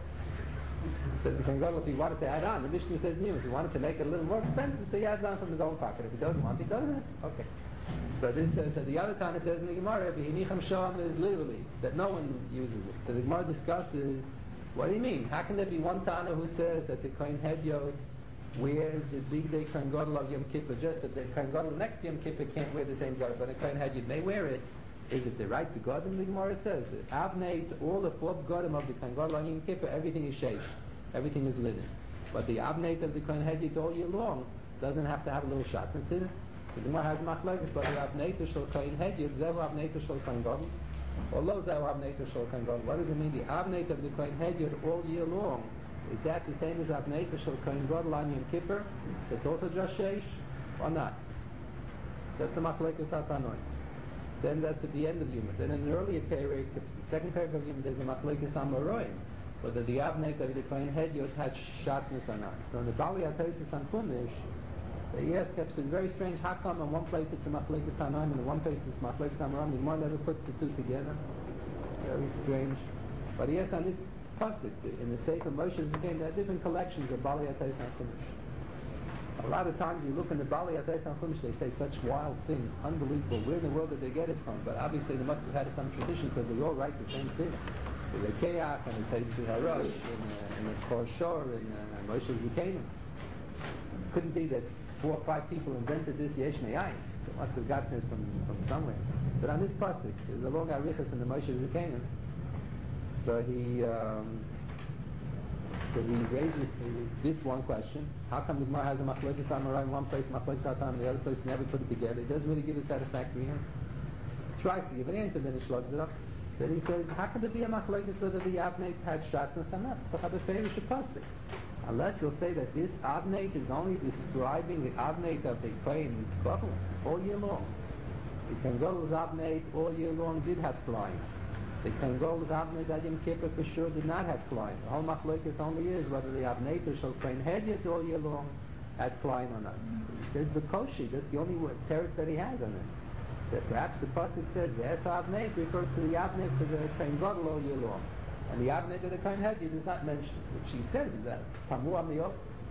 S1: Says the Kohen Gadol, if he wanted to add on, the Mishnah says new. If he wanted to make it a little more expensive, so he adds on from his own pocket. If he doesn't want, he doesn't. Okay. So this uh, so the other Tana says in the Gemara, V'hinicham Shom is literally that no one uses it. So the Gemara discusses, what do you mean? How can there be one Tana who says that the Kohen Hedyot wears the big day Kohen Gadol of Yom Kippur, just that the Kohen Gadol next Yom Kippur can't wear the same Gadol, but the Kohen Hedyot may wear it? Is it the right to Gadol? The Gemara says that Avnei, all the four Gadol of the Kohen Gadol on Yom Kippur, everything is sheish, everything is linen. But the Avnei of the Kohen Hedyot all year long doesn't have to have a little shatnez in it. The Gemara has machlokes, but the Avnei shel Kohen Hedyot, zehu Avnei shel Kohen Gadol, or lo zehu Avnei shel Kohen Gadol. What does it mean? The Avnei of the Kohen Hedyot all year long, is that the same as Avnei shel Kohen Gadol on Yom Kippur? It's also just sheish, or not? That's the machlokes hatanoi. Then that's at the end of Yom. Then in the earlier period, the second paragraph of Yom, there's a machlokes amoraim, whether the Avnei of the Kohen Hedyot had shatnez or not. So in the Bali HaTosfos on Chumash, they ask, it's very strange. How come in one place it's a machlokes tanoim and in one place it's machlokes amoraim? The Gemara never puts the two together. Very strange. But yes, on this pasuk in the Sefer Moshe, again, there are different collections of Bali HaTosfos on Chumash. A lot of times you look in the Bali HaTosfos on Chumash, they say such wild things, unbelievable. Where in the world did they get it from? But obviously they must have had some tradition because they all write the same thing. The Rekeach and the Tosfos Harosh and the Kor Shor and uh, Moshe Zikanim. Couldn't be that four or five people invented this yesh me'ayin. They must have gotten it from, from somewhere. But on this pasuk, there's a long arichas in the Moshe Zikanim. So he um, so he raises this one question: how come the Gemara has a machlokes amoraim in one place, machlokes hatanam in the other place, never put it together? He doesn't really give a satisfactory answer. He tries to give an answer, then he slugs it up. Then he says, how could there be a machlokes whether the Avnei had shatnez or not? So have a fairish pasuk. Unless you'll say that this Avnei is only describing the Avnei of the Kohen Gadol all year long. The Kohen Gadol's Avnei all year long did have flying. The Kohen Gadol's Avnei at Yom Kippur for sure did not have flying. The whole machlokes only is whether the Avnei shel Kohen Hedyot all year long had flying or not. There's the Koshi. That's the only teretz that he has on it. That perhaps the pasuk says the Es Avnei refers to the Avnei for the Kohen Gadol all year long. And the Avnei of the Kohen Hedyot is not mentioned. What she says is that Tamu Amiyot,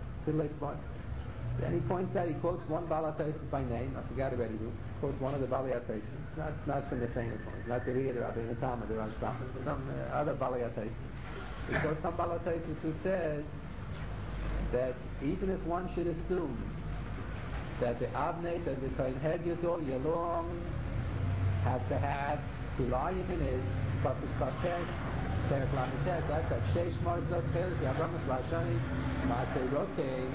S1: then he points out, he quotes one Bali HaTosfos by name. I forgot already. He quotes one of the Bali HaTosfos, not not from the famous ones, not the Riyad, the Rabbeinu Tam, the Rashbam, some uh, other Bali HaTosfos. He quotes some Bali HaTosfos who says that even if one should assume that the Avnei of the Kohen Hedyot all year long has to have Kilayim in it, Pasuk Chates, Perek Lametes, right? That Sheish Marzot Chelik, Yavamas Lashani, Maaseh Rokei,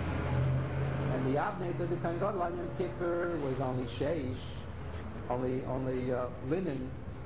S1: and the Avnei of the Kohen Gadol on Yom Kippur was only Sheish, only only uh, linen.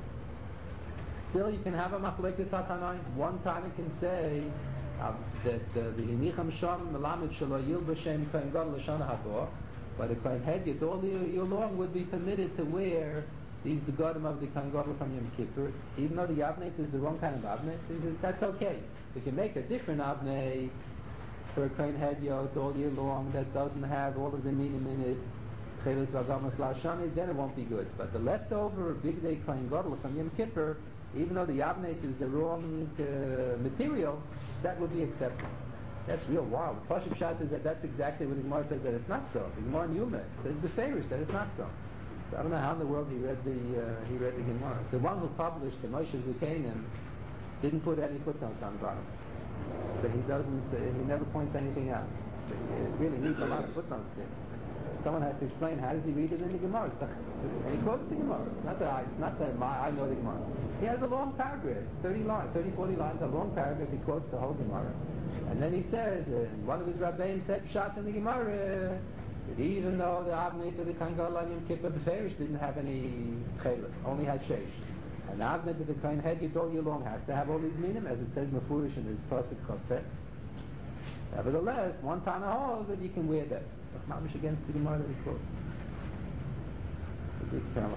S1: Still, you can have a machlokes hatanai. One time it can say um, that the Hinicham Sham Melamed Shelo Yil B'Shem Kohen Gadol L'Shana Haba, but the Kohen Hedyot all year long would be permitted to wear these the Godim of the Kohen Gadol from Yom Kippur, even though the Avnei is the wrong kind of Avnei. That's okay. If you make a different Avnei for a Kohen Hedyot all year long that doesn't have all of the meaning in it, Chelis V'Agamas Lashani, then it won't be good. But the leftover big day Kohen Gadol from Yom Kippur, even though the Avnei is the wrong uh, material, that would be accepted. That's real wild. The Pashup Shat is that that's exactly what the Gemara says that it's not so. The Gemara in Yuma says the Farish that it's not so. So I don't know how in the world he read the uh, he read the Gemara. The one who published the Moshe Zikanim didn't put any footnotes on the bottom. So he doesn't, uh, he never points anything out. So he uh, really needs a lot of footnotes there. Someone has to explain how does he read it in the Gemara. And he quotes the Gemara. It's not that I, it's not that my, I know the Gemara. He has a long paragraph, thirty lines, thirty, forty lines, a long paragraph. He quotes the whole Gemara. And then he says, uh, one of his rabbeim said, shot in the Gemara, that even though the Avnei to the Kohen Gadol on Yom Kippur Beferish didn't have any chelik, only had sheish. And the Avnei to the Kohen Head Yidol Yilong has to have all these minim, as it says Mefurish in his Pasuk Chofet. Nevertheless, one Tana holds that you can wear that. That's not much against the Gemara that he quotes. It's a big fellow.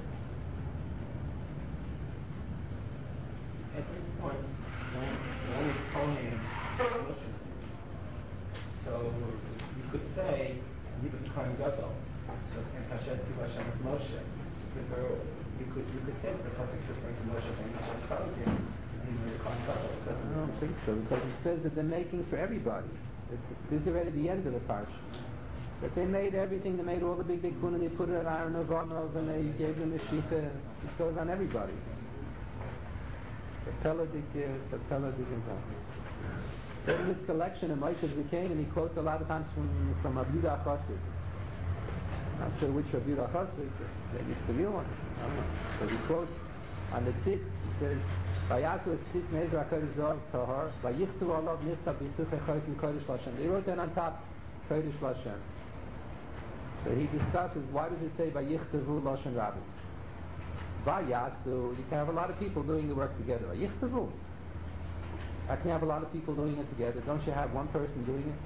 S2: At this point, no one is calling Moshe. So you could say he was Kohen Gadol. So and Hashem to Hashem is Moshe. You could you could say that the pasuk is referring to Moshe and Hashem followed him and he was Kohen Gadol.
S1: I don't think so, because it says that they're making for everybody. It's, this is already the end of the parsha. That they made everything, they made all the big big kun and they put it at Aaron of Arnov and they gave them a shita. It goes on everybody. The Peladik, the Peladik is in this collection of Moshe's Vikain, and he quotes a lot of times from from Abuda Chassid. I'm not sure which Abuda Chassid, maybe it's the real one. I don't know. So he quotes on the tzitz, he says, Vayasu tzitz ne'ezra kodesh zor tahar, vayichtu alav nifta b'tuche chosim kodesh l'Hashem. They wrote that on top, kodesh l'Hashem. So he discusses, why does it say vayichtavu l'Hashem Rabbi? Vayasu, you can have a lot of people doing the work together. Vayichtavu. I can have a lot of people doing it together. Don't you have one person doing it?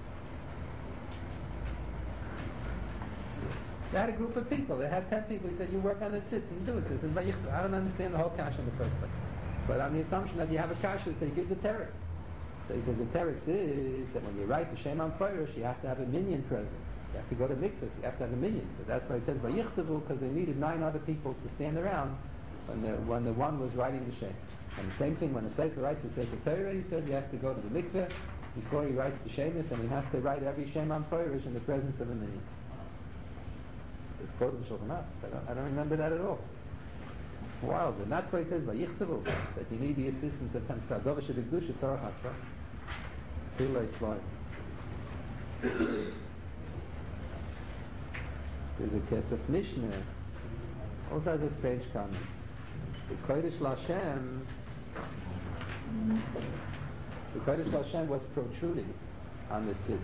S1: They had a group of people. They had ten people. He said, you work on the tzitz and do it. So he says, I don't understand the whole kasha in the first place. But on the assumption that you have a kasha, he gives a teretz. So he says, the teretz is that when you write the Shem HaMeforesh, you have to have a minyan present. You have to go to mikvahs. You have to have a minyan. So that's why it says, Vayichtavu, because they needed nine other people to stand around when the, when the one was writing the Shem. And the same thing when the Sefer writes the Sefer Torah, he says he has to go to the mikveh before he writes the Shemus, and he has to write every Shem HaMeforesh in the presence of a minyan. It's quoted in Shulchan Aruch. I don't, I don't remember that at all. Wild. And that's why he says Vayichtavu, that you need the assistance of Tam Sadova Shebekdusha Tzarach Hatzah. Too late flying. There's a Kesef Mishnah. Also has a strange comment. The Kodesh L'Hashem, the Kodesh L'Hashem was protruding on the tzitz.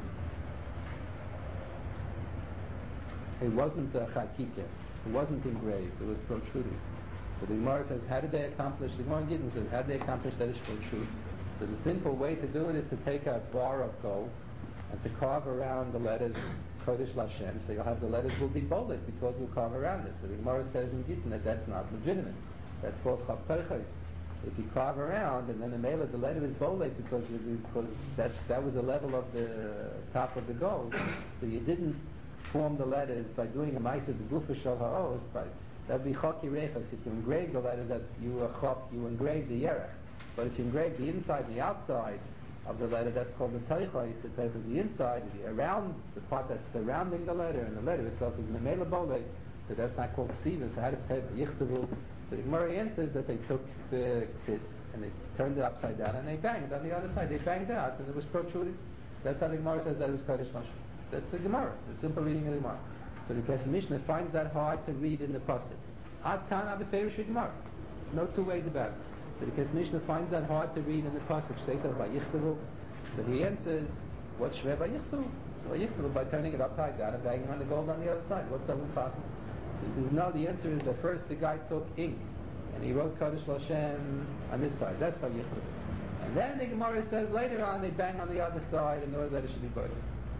S1: It wasn't a chakikah. It wasn't engraved. It was protruding. So the Gemara says, how did they accomplish? The Gemara Gittin says, how did they accomplish that it's protrude? So the simple way to do it is to take a bar of gold and to carve around the letters Kodesh L'Hashem. So you'll have the letters will be bolded because we'll carve around it. So the Gemara says in Gittin that that's not legitimate. That's called Chav Toichos. If you carve around and then the male of the letter is bolded because, because that's, that was the level of the top of the gold. So you didn't form the letters by doing a ma'aseh the gufa shel ha'os, but that would be chaki rechos. If you engrave the letters, that's you a chok, you engrave the yerech. But if you engrave the inside and the outside of the letter, that's called the teichos. The teichos is the inside, the around the part that's surrounding the letter, and the letter itself is memela bolei. So that's not called ksiva. So how does it say yichtavu? So the Gemara answers that they took the tzitz and they turned it upside down and they banged on the other side. They banged out and it was protruding. That's how the Gemara says that it was Kodesh L'Hashem. That's the Gemara, the simple reading of the Gemara. So the Kesef Mishnah finds that hard to read in the pasuk. Ad Kana b'Ferish Gemara. No two ways about it. So the Kesef Mishnah finds that hard to read in the pasuk. State of Vayichtavu. So he answers, what's Shvei Vayichtavu? Vayichtavu by turning it upside down and banging on the gold on the other side. What's so impossible? So he says, no, the answer is that first the guy took ink and he wrote Kodesh L'Hashem on this side. That's Vayichtavu. And then the Gemara says later on they bang on the other side in order that it should be burdened.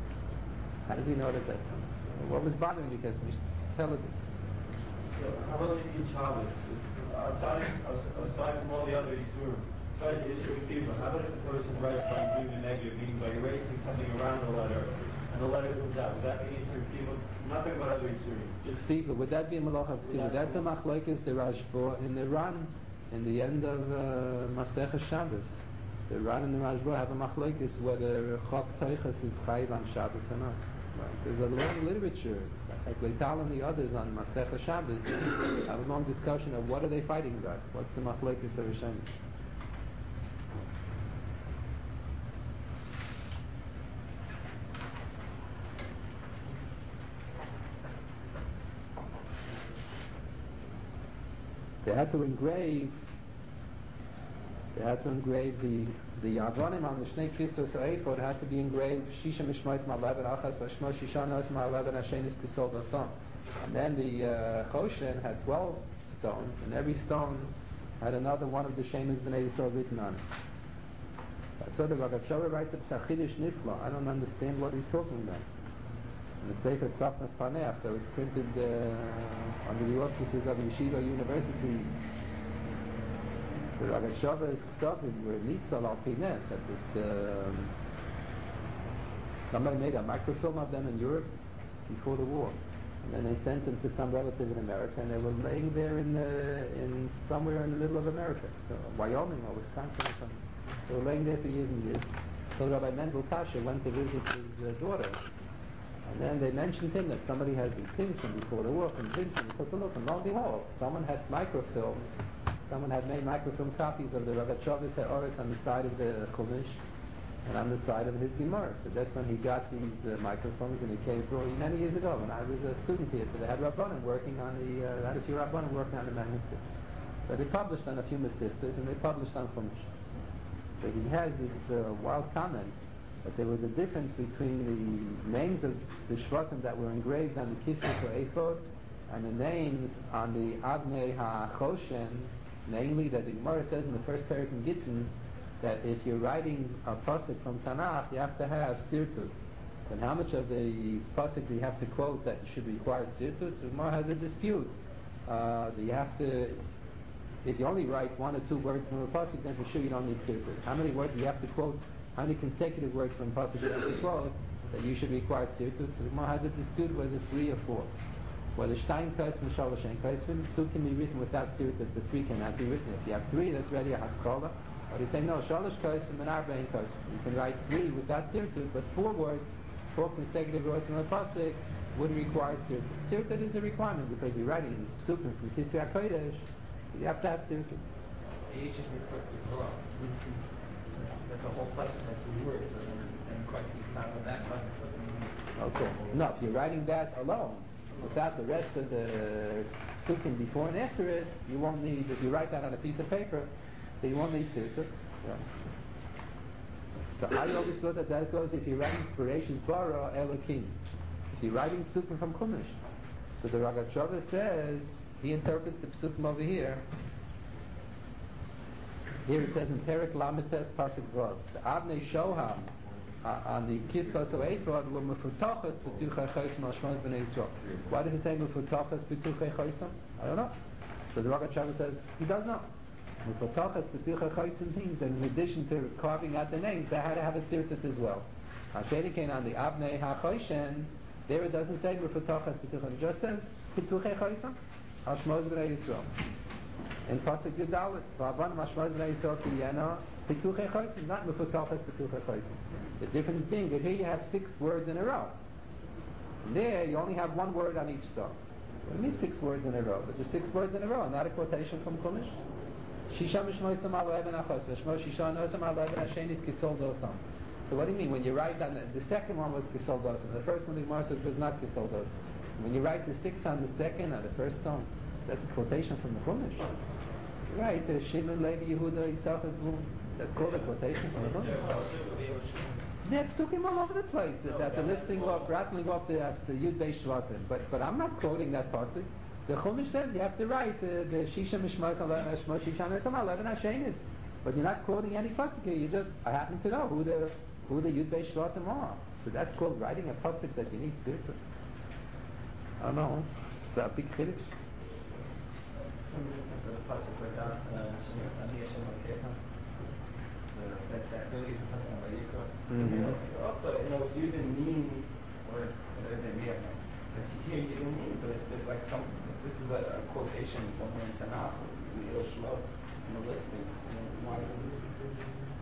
S1: How does he know that that's so what was bothering the Kesef Mishnah? Tell it.
S2: So how about in Shabbos? Aside, aside from all the other Yisurim, aside the issue of fever, how about if the person writes by doing a negative, meaning by erasing something around the letter, and the letter comes out? Would that be Yisurim fever? Nothing about other Yisurim. Just
S1: fever. Would that be a malach of fever? That's a machlokes the Rashba in the Ran, in the end of uh, Masechah Shabbos. The Ran and the Rashba have a machlokes whether Chok Toichos is chayiv on Shabbos or not. Right. There's a long literature, like Leital and the others on Masechah Shabbos, have a long discussion of what are they fighting about? What's the machlokes of Hashem? they had to engrave they had to engrave the the Avonim on the Shnei Kisos Eifod had to be engraved Shisha Mishmois Ma'leven Achas Vashmo Shisha Nois Ma'leven Hashenis Kisol Dasan. And then the uh, Choshen had twelve stones, and every stone had another one of the Shemus B'nai Yisrael written on it. So the Rav Shava writes a Psachidish Nifla. I don't understand what he's talking about. In the Sefer Tzafnas Paneach that was printed uh, under the auspices of Yeshiva University, the Rav Shava's Ksavim were Nitzal al Pines that this um, somebody made a microfilm of them in Europe before the war. And then they sent them to some relative in America, and they were laying there in the, in somewhere in the middle of America, so Wyoming or Wisconsin or something. They were laying there for years and years. So Rabbi Mendel Kasher went to visit his uh, daughter, and then they mentioned him that somebody had these things from before the war from Vincent. He took a look, and lo and behold, someone had microfilm. Someone had made microfilm copies of the Rav Chavis Ha'oris on the side of the Chumash and on the side of his Gemara. So that's when he got these uh, microphones in the cave drawing many years ago when I was a student here. So they had Rabbanim working on the, uh, had a few Rabbanim working on the manuscript. So they published on a few Mesiftas and they published on Chumash. So he has this uh, wild comment that there was a difference between the names of the Shvatim that were engraved on the Kislev or Ephod and the names on the Avnei HaChoshen, namely that the Gemara says in the first parak in Gittin that if you're writing a pasuk from Tanakh, you have to have sirtut. And how much of the pasuk do you have to quote that should require sirtut? So Gemara has a dispute. Uh, do you have to, if you only write one or two words from a pasuk, then for sure you don't need sirtut. How many words do you have to quote? How many consecutive words from a pasuk do you have to quote that you should require sirtut? So Gemara has a dispute whether three or four. Whether Stein Kais and Shalosh Ein Kais, two can be written without sirtut, but three cannot be written. If you have three, that's already a haskalah. But he's saying, no, Shalosh Kais and Arba Ein Kais. You can write three without sirtut, but four words, four consecutive words from a pasuk would require sirtut. Sirtut is a requirement because you're writing psukim from Kitzur HaKodesh, you have to have sirtut.
S2: You should refer to Torah. That's a whole pasuk, that's three words, so then quite the time of that pasuk.
S1: Okay. No, if you're writing that alone, without the rest of the psukim before and after it, you won't need, if you write that on a piece of paper, then you won't need sirtut. Yeah. So I always thought that that goes if you're writing Bereshis Bara Elokim. If you're writing psukim from Chumash. So the Ragat Shava says, he interprets the psukim over here. Here it says in Perek Lamites Pasuk Vav, the Avnei Shoham uh, on the Kiskos of Eifod were Mefutachas B'tuchei Chosim Al Shmos B'nai Yisrael. Why does it say Mefutachas B'tuchei Chosim? I don't know. So the Ragat Shava says he does know. Mefutachas B'tuchei Chosim means that in addition to carving out the names, they had to have a sirtut as well. Hashem on the Avnei HaChoshen, there it doesn't say Mefutachas B'tuchei, it just says B'tuchei Chosim Al Shmos B'nai Yisrael. In Pasuk Yudalit, V'avan Mashmaz B'nai Yisrael Kiyena, Pituchei Chosim, not Mefutachas Pituchei Chosim. The difference being that here you have six words in a row. There you only have one word on each stone. What do you mean six words in a row? But there's six words in a row, not a quotation from Chumash. Shisha Mishmoisam Al Eben Achos, V'shmo Shisha Nosam Al Eben Hashenis Kisol Dosam. So what do you mean? When you write on the, the second one was Kisol Dosam. The first one the Gemara says was not Kisol Dosam. So when you write the six on the second, on the first stone, that's a quotation from the Chumash. Right, the Shimon, Levi, Yehuda, Yisachar, Zvulun. That's called a quotation from the Chumash. They're psukim all over the place. No, that the listing off, rattling off the uh, the Yud Beis Shvatim. But but I'm not quoting that pasuk. The Chumash says you have to write the the Shisha Mishmas Alav Shmo Shisha Nesam Alav Hashenis. But you're not quoting any pasuk here. You just I happen to know who the who the Yud Beis Shvatim are. So that's called writing a pasuk that you need to. I don't know. It's a big chiddush.
S2: The pasuk where down Shemir Tani Hashem Elokecha. That that really is the pasuk of Vayikra. Also, you know, if you didn't mean, or whatever they may have meant, but here you didn't mean, but if there's like some, if this is a, a quotation somewhere in Tanakh, in the Yoshua, in the listings, you know, why is it?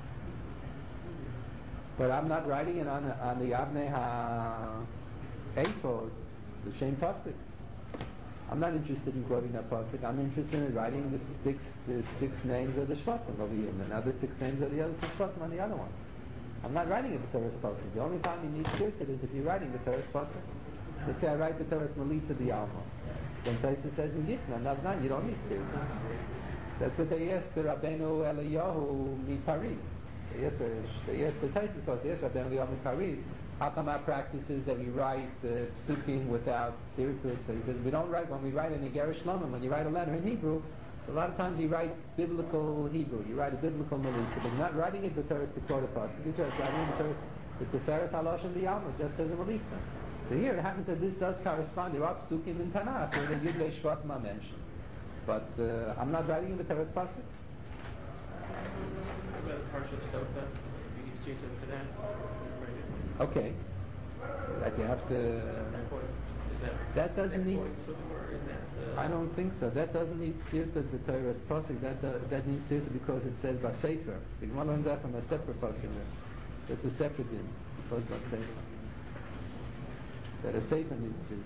S1: But I'm not writing it on on the Avnei HaEphod, the same pasuk. I'm not interested in quoting that pasuk. I'm interested in writing the six the six names of the Shvatim over here, and another six names of the other six Shvatim on the other one. I'm not writing it the Torah's pasuk. The only time you need sirtut is if you're writing the Torah's pasuk. Let's say I write the Torah's Melitza the Alma. Then Taisa says in Gitna, no, no, you don't need to. That's what they asked the Rabbeinu Eliyahu mi Paris. They asked the, they asked the Taisa because they asked Rabbeinu Eliyahu mi Paris, how come our practice is that we write uh, psukim without sirtut? So he says, we don't write, when we write in a Gerish Lomim, when you write a letter in Hebrew, so a lot of times you write biblical Hebrew, you write a biblical melissa, but you're not writing it b'teres to quote a pasuk, you're just writing it b'teres with the Teres Halosh and the Yalma, just as a melissa. So here it happens that this does correspond. There are psukim in Tanakh where the Yud Shvat Ma mentioned, but uh, I'm not writing in the Teres pasuk.
S2: What about the Parsha of Sota? You give Sirta to that?
S1: Okay. That you have to.
S2: That,
S1: that doesn't need.
S2: That, uh,
S1: I don't think so. That doesn't need Sirta the Teres pasuk. That uh, that needs Sirta because it says Basefer. The Gemara learns that from a separate pasuk. That's a separate din because Basefer. That a sefer needs Sirta.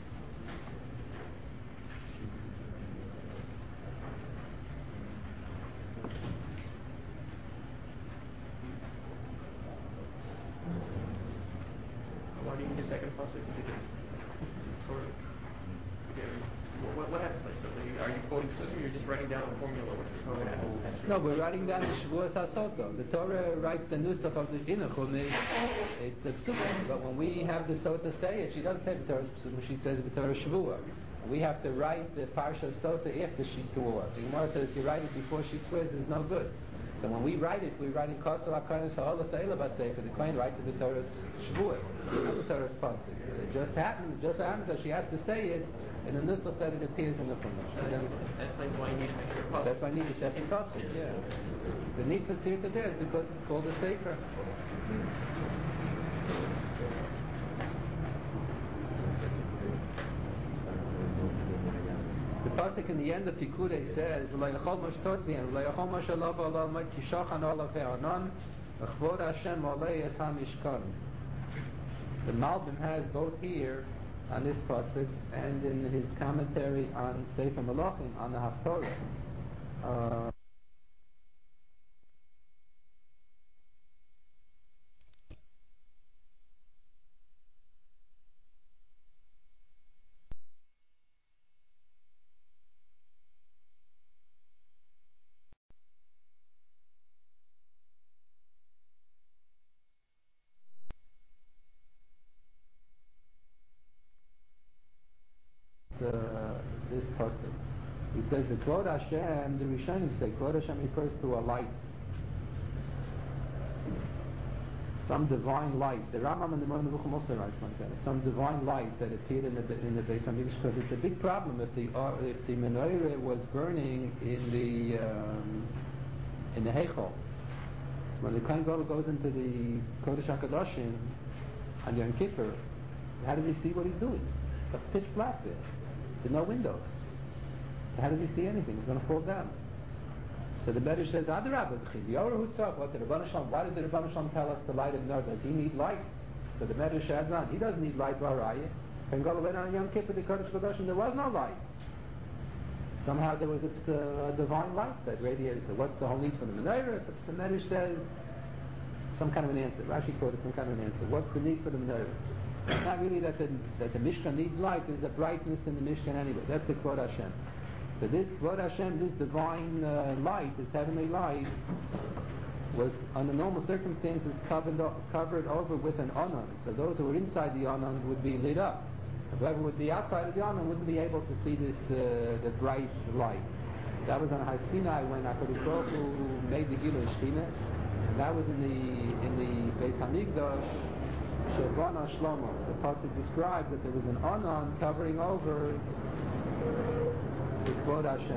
S2: Why do you need a second pasuk? Because sort of, okay, what, what happens like so? Are you quoting psukim or you're just writing down a formula which is how it happens?
S1: No, we're writing down the Shavuos HaSoto. The Torah writes the nusach of the Chinuchim. It's a psukim, but when we have the Sota say it, she doesn't say the Torah's psukim. She says the Torah Shavua. We have to write the Parsha Sota after she swore. The Gemara says if you write it before she swears, it's no good. So when we write it, we write in Kotel HaKohen Sa'olah Sa'ila B'Sefer. The Kohen writes in the Torah's Shavuot, not the Torah's pasuk. It just happens, it just happens that she has to say it in the nusach that it appears in the Chumash.
S2: So that's, that's like why you need an extra pasuk.
S1: That's why you need a second pasuk. Yeah. The need for Sirta there is because it's called a Sefer. The pasuk in the end of Pikudei says, "V'lo yachol moshtot v'lo yachol moshalov olav ma'it kishachan olav he'anon v'chvod Hashem olei es ha'mishkan." The Malbim has both here on this pasuk and in his commentary on Sefer Malachim on the Haftorah. Uh, Uh, this pasuk. He says the Kvod Hashem, the Rishonim say Kvod Hashem refers to a light, some divine light. The Rambam and the Moreh Nevuchim also writes like that. Some divine light that appeared in the in the Beis Hamikdash, because it's a big problem if the uh, if the menorah was burning in the um, in the Heichal. When the Kohen Gadol goes into the Kodesh HaKadoshim on Yom Kippur, how does he see what he's doing? It's pitch black there. There's no windows. So how does he see anything? He's going to fall down. So the Medrash says, Adarabah, the Yorer Hutzach, what the Rebbeinu Shalom, why did the Rebbeinu Shalom tell us the light of Menorah? Does he need light? So the Medrash adds on, he doesn't need light, Varaya. And go went on Yom Kippur, the Kodesh HaKadoshim, there was no light. Somehow there was a uh, divine light that radiated. So what's the whole need for the Menorah? So the Medrash says, some kind of an answer. Rashi quoted some kind of an answer. What's the need for the Menorah? It's not really that the, that the Mishkan needs light. There's a brightness in the Mishkan anyway. That's the Kvod Hashem. So this Kvod Hashem, this divine uh, light, this heavenly light, was under normal circumstances covered covered over with an Onan. So those who were inside the Onan would be lit up. Whoever would be outside of the Onan wouldn't be able to see this uh, the bright light. That was on Har Sinai when HaKadosh Baruch Hu made the Gilui Shechina, and that was in the in the Beis Hamikdash. Shebana Shlomo. The pasuk describes that there was an Onan covering over the Kvod Hashem.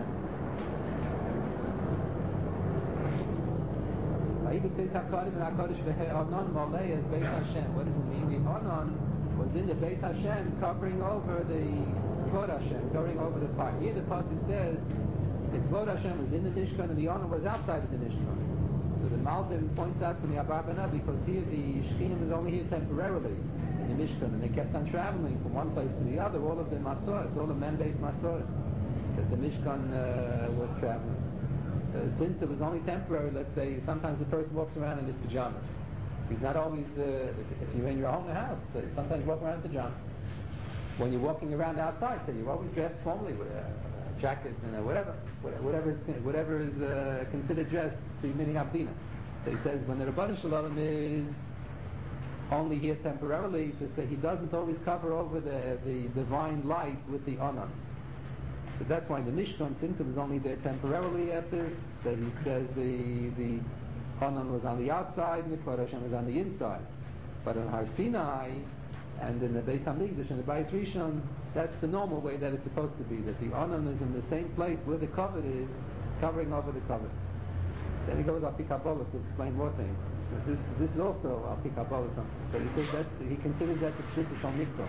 S1: Even says Hakadosh and Hakadosh ve'Onan malei as Beis Hashem. What does it mean? The Onan was in the Beis Hashem, covering over the Kvod Hashem, covering over the fire. Here the pasuk says the Kvod Hashem was in the Mishkan and the Onan was outside of the Mishkan. So the Malbim points out from the Abarbanah, because here the Shekhinah was only here temporarily in the Mishkan, and they kept on traveling from one place to the other, all of the Masoras, all the men-based Masoras, that the Mishkan uh, was traveling. So since it was only temporary, let's say, sometimes the person walks around in his pajamas. He's not always, uh, if, if you're in your own house, uh, sometimes you walk around in pajamas. when you're walking around outside, so you're always dressed formally with a, a jacket and a whatever, whatever is, whatever is uh, considered dressed to mini abdina. So he says when the Rebbeinu Shalom is only here temporarily, so, so he doesn't always cover over the, the divine light with the onan. So that's why the Mishkan Tzimtzum is only there temporarily at this. So he says the the onan was on the outside and the Kvod Hashem was on the inside. But on Har Sinai and in the Beit HaMikdash and the Bayis Rishon, that's the normal way that it's supposed to be, that the onan is in the same place where the cover is, covering over the cover. Then he goes Al Pi Kabbalah to explain more things. So this this is also Al Pi Kabbalah something. But he says that he considers that the Pshutus on Mikvah.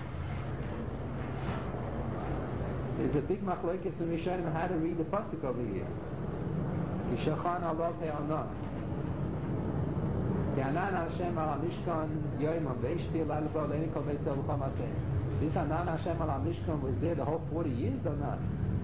S1: There's a big machlokes in Rishonim how to read the pasuk over here. Yishachan Allah Pe'anan. Ke'anan Hashem al Mishkan Yoimam Ve'ishti Elal Bo Le'eni Kol Beis Tov L'Chol Maseh. This Anan Hashem al Mishkan was there the whole forty years or not?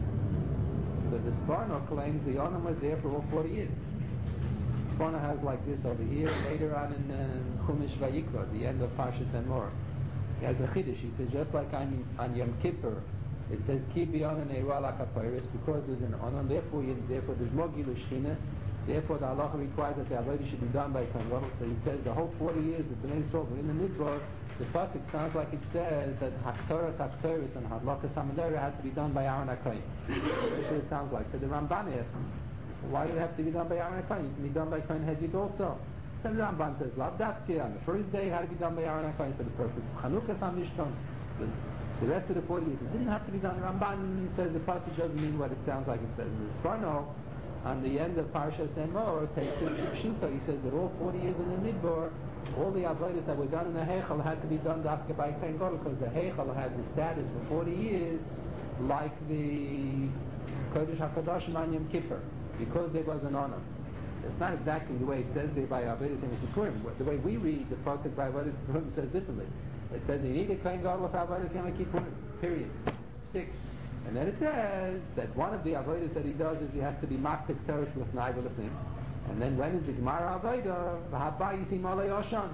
S1: So the Sforno claims the Onan was there for all forty years. Sforno has like this over here, later on in uh, Chumash Vayikra, the end of Parshas Emor. He has a chiddush. He says just like on, on Yom Kippur, it says Ki B'Onan Eira L'Kaparis, because there's an Onan, therefore, therefore there's more Gilu Shechina, therefore the halacha requires that the avodah should be done by Kohen Gadol. So he says the whole forty years that the Bnei Yisrael were in the Midbar, the pasuk sounds like it says that Haktoras Haktoris and Hadlakas Hamadera had to be done by Aaron HaKohen. That's what it sounds like. So the Ramban asks, why did it have to be done by Aaron HaKohen? It can be done by Kohen Hedjid also. So the Ramban says, Lav Datke, on the first day it had to be done by Aaron HaKohen for the purpose of Chanukas HaMishkan. The, the rest of the forty years it didn't have to be done. The Ramban says the pasuk doesn't mean what it sounds like it says. The Sforno, on the end of Parshas Emor, takes it to Pshuta. He says that all forty years in the Midbar, all the avodas that were done in the Heichal had to be done dafka by Kohen Gadol, because the Heichal had the status for forty years like the Kodesh HaKadoshim on Yom Kippur, because there was an honor. It's not exactly the way it says there by avodas and Kippurim. The way we read the pasuk by avodas and Kippurim says differently. It says you need a Kohen Gadol for avodas Yom Kippurim. Period. Six. And then it says that one of the avodas that he does is he has to be maktik teres l'fnai v'l'fnim. And then when is the Gemara avodah? V'haba yisim alei oshan.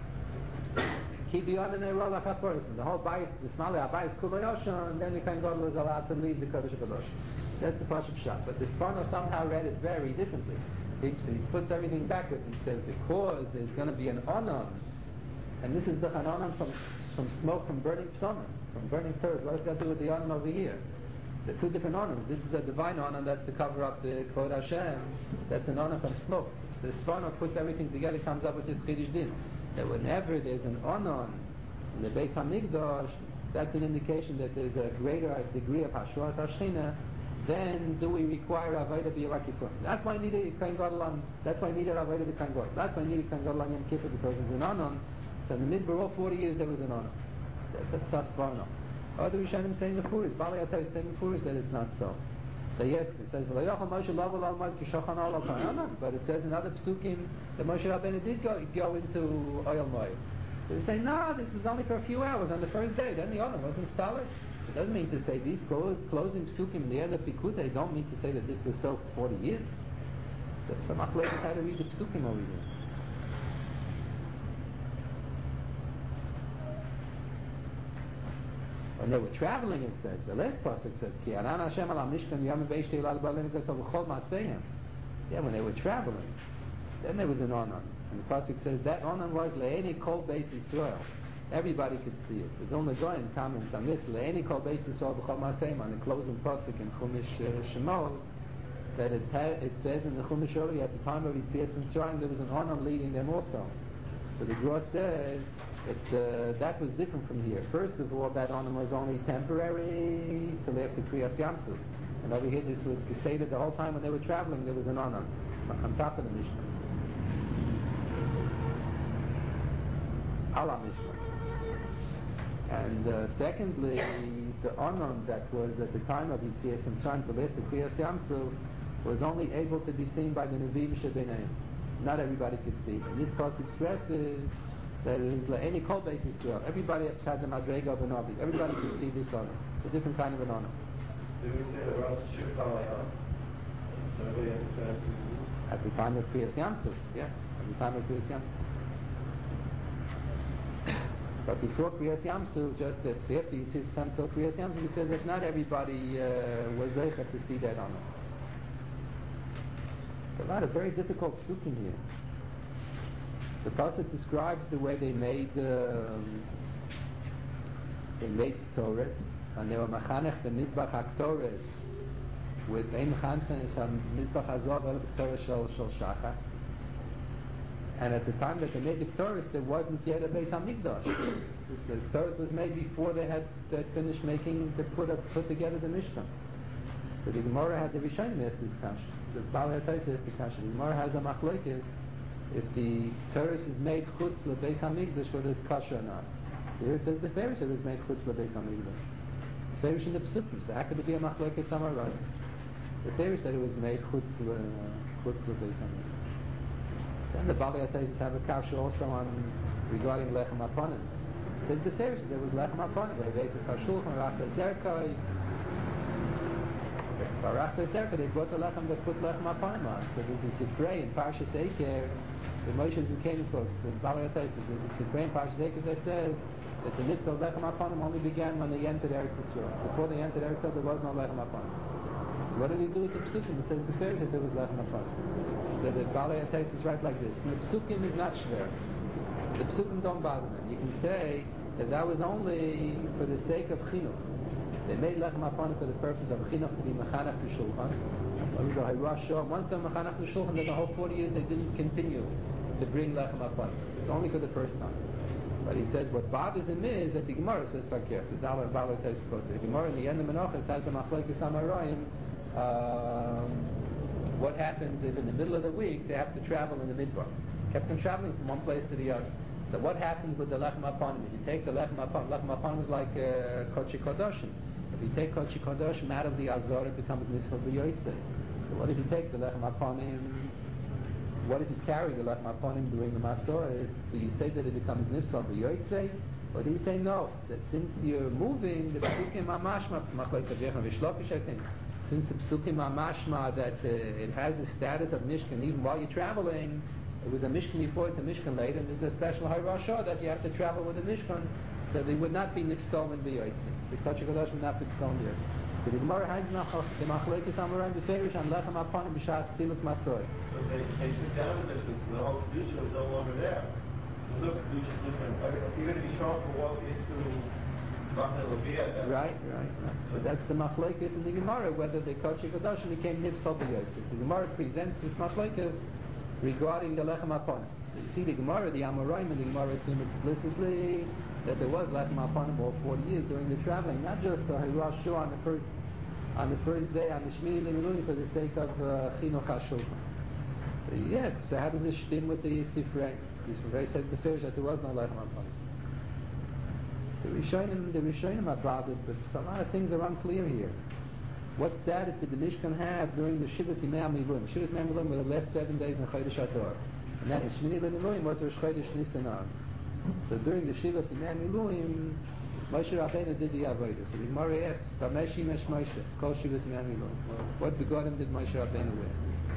S1: Ki b'yonan eiro l'kaporis. The whole bayis, the smali habayis kulei oshan. And then the Kohen Gadol is allowed to leave the Kodesh HaKadosh. That's the Pashup Shah. But the Sforno somehow read it very differently. He, so he puts everything backwards. He says because there's going to be an onan, and this is the onan from from smoke from burning psomim, from burning turds. What does that do with the onan over here? The two different onans. This is a divine onan that's to cover up the Kvod Hashem. That's an onan from smoke. So the Sforno puts everything together, comes up with this Chiddush Din that whenever there's an onan in the Beis Hamikdash, that's an indication that there's a greater degree of Hashuas Hashchina. Then do we require avodah b'Yom Kippur? That's why I needed Kohen Gadol on. That's why I needed avodah b'Kohen Gadol. That's why I needed Kohen Gadol on Yom Kippur, because there's an onan. So in the Midbar, all forty years there was an onan. That's a Sforno. Other Rishonim saying the Furis, Bali Atay is saying the Furis that it's not so. So yes, it says but it says in other psukim that Moshe Rabbeinu did go, go into oil moed. So they say no, this was only for a few hours on the first day. Then the onan wasn't installed. It doesn't mean to say these closing psukim in the end of Pikutei don't mean to say that this was so for forty years. So some machlokes had to read the psukim over here. When they were traveling, it says, the last pasuk says, Ki anan Hashem al Mishkan yom ve'ishti elal b'alem v'kasov v'chol ma'aseihem. Yeah, when they were traveling, then there was an onan. And the pasuk says that onan was le'eni kol beis Yisrael. Everybody could see it. The Vilna Gaon comments on this, le'eni kol beis Yisrael v'chol ma'aseihem, on the closing pasuk in Chumash uh, Shemos, that it, ha- it says in the Chumash earlier, at the time of Yitzias Mitzrayim, there was an onan leading them also. So the Gra says, It, uh, that was different from here. First of all, that onan was only temporary till after Kriyas Yamsuf. And over here, this was to say that the whole time when they were traveling, there was an onan on top of the Mishnah. Ala Mishnah. And uh, secondly, the onan that was at the time of Yitzias Mitzrayim till after Kriyas Yamsuf was only able to be seen by the Nevi'im Shebeneim. Not everybody could see. And this pasuk stresses that it is like any kol beis Yisrael. Everybody had the madrega of an Navi. Everybody could see this honor. It's a different kind of an honor.
S2: Did we say the Rosh Hashanah?
S1: At the time of Kriyas Yamsuf, yeah. At the time of Kriyas Yamsuf. But before Kriyas Yamsu, just that after Yitzis time till Kriyas Yamsu, he says that not everybody uh, was zeicha to see that honor. A lot of very difficult psukim here. The pasuk describes the way they made um, they made Torahs, and they were machanech the mizbach haktorahs with ein chanchen some mizbach hazov el Torah shel shel shachar. And at the time that they made the Torahs, there wasn't yet a Beis Hamikdash. The Torahs was made before they had they finished making the put up, put together the Mishkan. So the Gemara had the Rishonim ask this kasha. The Baal HaTaisa asked the kasha. The Gemara has a machlokes if the Torahs is made chutz leBeis Hamikdash, whether it's kosher or not. Here it says the Farish is made chutz leBeis Hamikdash. The Farish in the Pesukim. So how could it be a machlokes Samarai? The Farish that it was made chutz le chutz leBeis Hamikdash. Then the Baal HaTaisa have a kasha also on regarding lechem aponim. It says the Farish there was lechem aponim. They ate the Shulchan Aruch Zerkai. Aruch Zerkai they brought the lechem. They put lechem aponim on. So there's a sifrei in Parshas Eiker. The Moshe Zukenu quote the Baal HaTaisa. There's a sifrei in Parshas Eiker that says that the mitzvah of lechem aponim only began when they entered Eretz Yisrael. Before they entered Eretz Yisrael, there was no lechem aponim. So what did he do with the Pesukim? It says the Farish that there was lechem aponim. So the Baal HaTaisa is right like this. The Psukim is not shver. The Psukim don't bother them. You can say that that was only for the sake of chinuch. They made lechem aponim for the purpose of chinuch to be mechanach to shulchan. It was a hirashah. Once they're mechanach to shulchan, then the whole forty years they didn't continue to bring lechem aponim. It's only for the first time. But he says what bothers him is that the Gemara says fakir. The Baal HaTaisa quotes the Gemara in the end of Menachos has a machlokes Amoraim. What happens if in the middle of the week they have to travel in the midbar? Kept on traveling from one place to the other. So what happens with the lechem aponim? If you take the lechem aponim, lechem aponim is like uh, kodesh kodoshim. If you take kodesh kodoshim out of the azor, it becomes nifsal b'yotzei. So what if you take the lechem aponim? What if you carry the lechem aponim during the masorah? Do you say that it becomes nifsal b'yotzei? Or do you say no? That since you're moving, the psukim are mashma, p'smachlei kaviyacham v'shlokish, I think. Since the psukim are mashma that uh, it has the status of mishkan even while you're traveling, it was a mishkan before, it's a mishkan later, and there's a special harashah that you have to travel with a mishkan, so they would not be nifsol in b'yotzei. The kodesh kodosh would not be nifsol in b'yotzei. So the Gemara has the machlokes Amoraim b'ferish on lechem aponim b'shas tziluk masorah.
S3: So they, they took down the distance, the whole kedusha was no longer there. Look, kedusha is different. If you're going to be strong to walk into Right,
S1: right, right. So that's the machlokes in the Gemara, whether the kodesh kodoshim became nifsal b'yotzei. So the Gemara presents this machlokes regarding the lechem aponim. So you see the Gemara, the Amoraim, and the Gemara assume explicitly that there was lechem aponim all forty years during the traveling, not just the hirashah on the first on the first day on the Shmini Limilui for the sake of chinuch hashulchan. So yes. So how does this stem with the Sifrei? The Sifrei says the Farish that there was no lechem aponim. The Rishonim, the Rishonim are bothered, but a lot of things are unclear here. What status did the Mishkan have during the Shivas Yimei HaMiluim? Shivas Yimei HaMiluim were the last seven days in Chodesh Adar, and then the Shmini Limiluyim was Rosh Chodesh Nisan. So during the Shivas Yimei HaMiluim, Moshe Rabbeinu did the Avodah. So the Gemara asks, "B'mei Shimesh Moshe Kol Shivas Yimei HaMiluim." What begotten did Moshe Rabbeinu wear?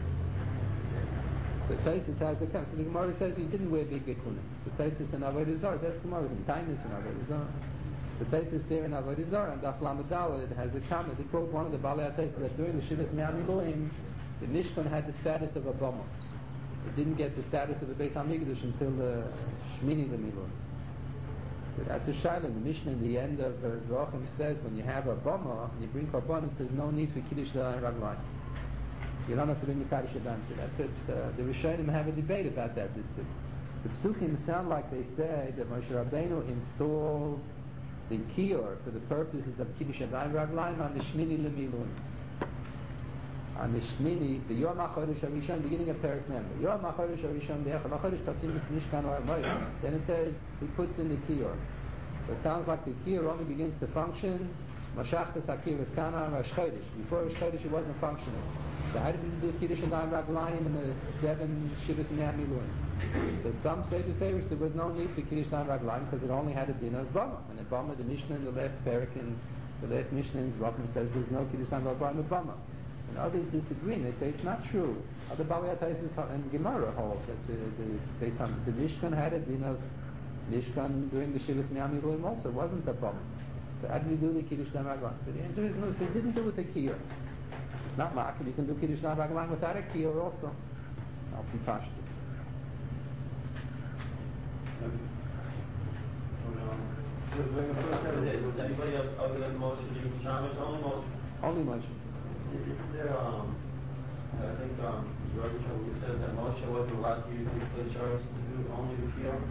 S1: So Taisus has a come. So the Gemara says he didn't wear big bikunim. So Taisus and Avodah Zarah, that's Gemara in Tainus and Avodah Zarah. The Taisus there in Avodah Zarah and Daf Lamed Daled has a comment. They quote one of the Baal HaTaisa that during the Shivas Yimei HaMiluim, the Mishkan had the status of a bama. It didn't get the status of a Beis Hamikdash until the Shmini Limiluyim. So that's a shaila. The Mishnah in the end of uh, Zochim says when you have a bama, you bring korbanos, there's no need for Kiddush and Raglayim. You don't have to bring the Kaddish Adam. So that's it. Uh, the Rishonim have a debate about that. The, the, the Psukim sound like they say that Moshe Rabbeinu installed the Kior for the purposes of Kiddush Adam Raglayim on the Shmini Lemilun. On the Shmini, the Yom HaChodesh HaRishon, beginning of Perek Member. Yom HaChodesh HaRishon, the HaChodesh Tatim Mishkan HaMoed. Then it says, he puts in the Kior. So it sounds like the Kior only begins to function Mashachtas HaKior is Kana Rosh Chodesh. Before Rosh Chodesh it wasn't functioning. So how did he do Kiddush and Raglayim in the seven Shivas Yimei HaMiluim? So some say the favorites there was no need for Kiddush and Raglayim because it only had a din of Bama. And in Bama, the Mishnah in the last Perek in the last Mishnah in Zvachim says there's no Kiddush and Raglayim of Bama. And others disagree and they say it's not true. Other Baal HaTaisa and Gemara hold that the the, the, the Mishkan had a din of Mishkan during the Shivas Miami Goyim also wasn't a problem. So how did he do the Kiddush Shnei Raglayim? So the answer is no, so he didn't do it with a kiyur. It's not makar, you can do Kiddush Shnei Raglayim without a kiyur also. I'll be pashtus.
S3: Was anybody else other than Moshe doing Shabbos? Only Moshe.
S1: Only Moshe.
S3: Isn't there, um, I think, um, Rabbi Shaul says that Moshe wasn't allowed to use the Shabbos to do only the Kiyom?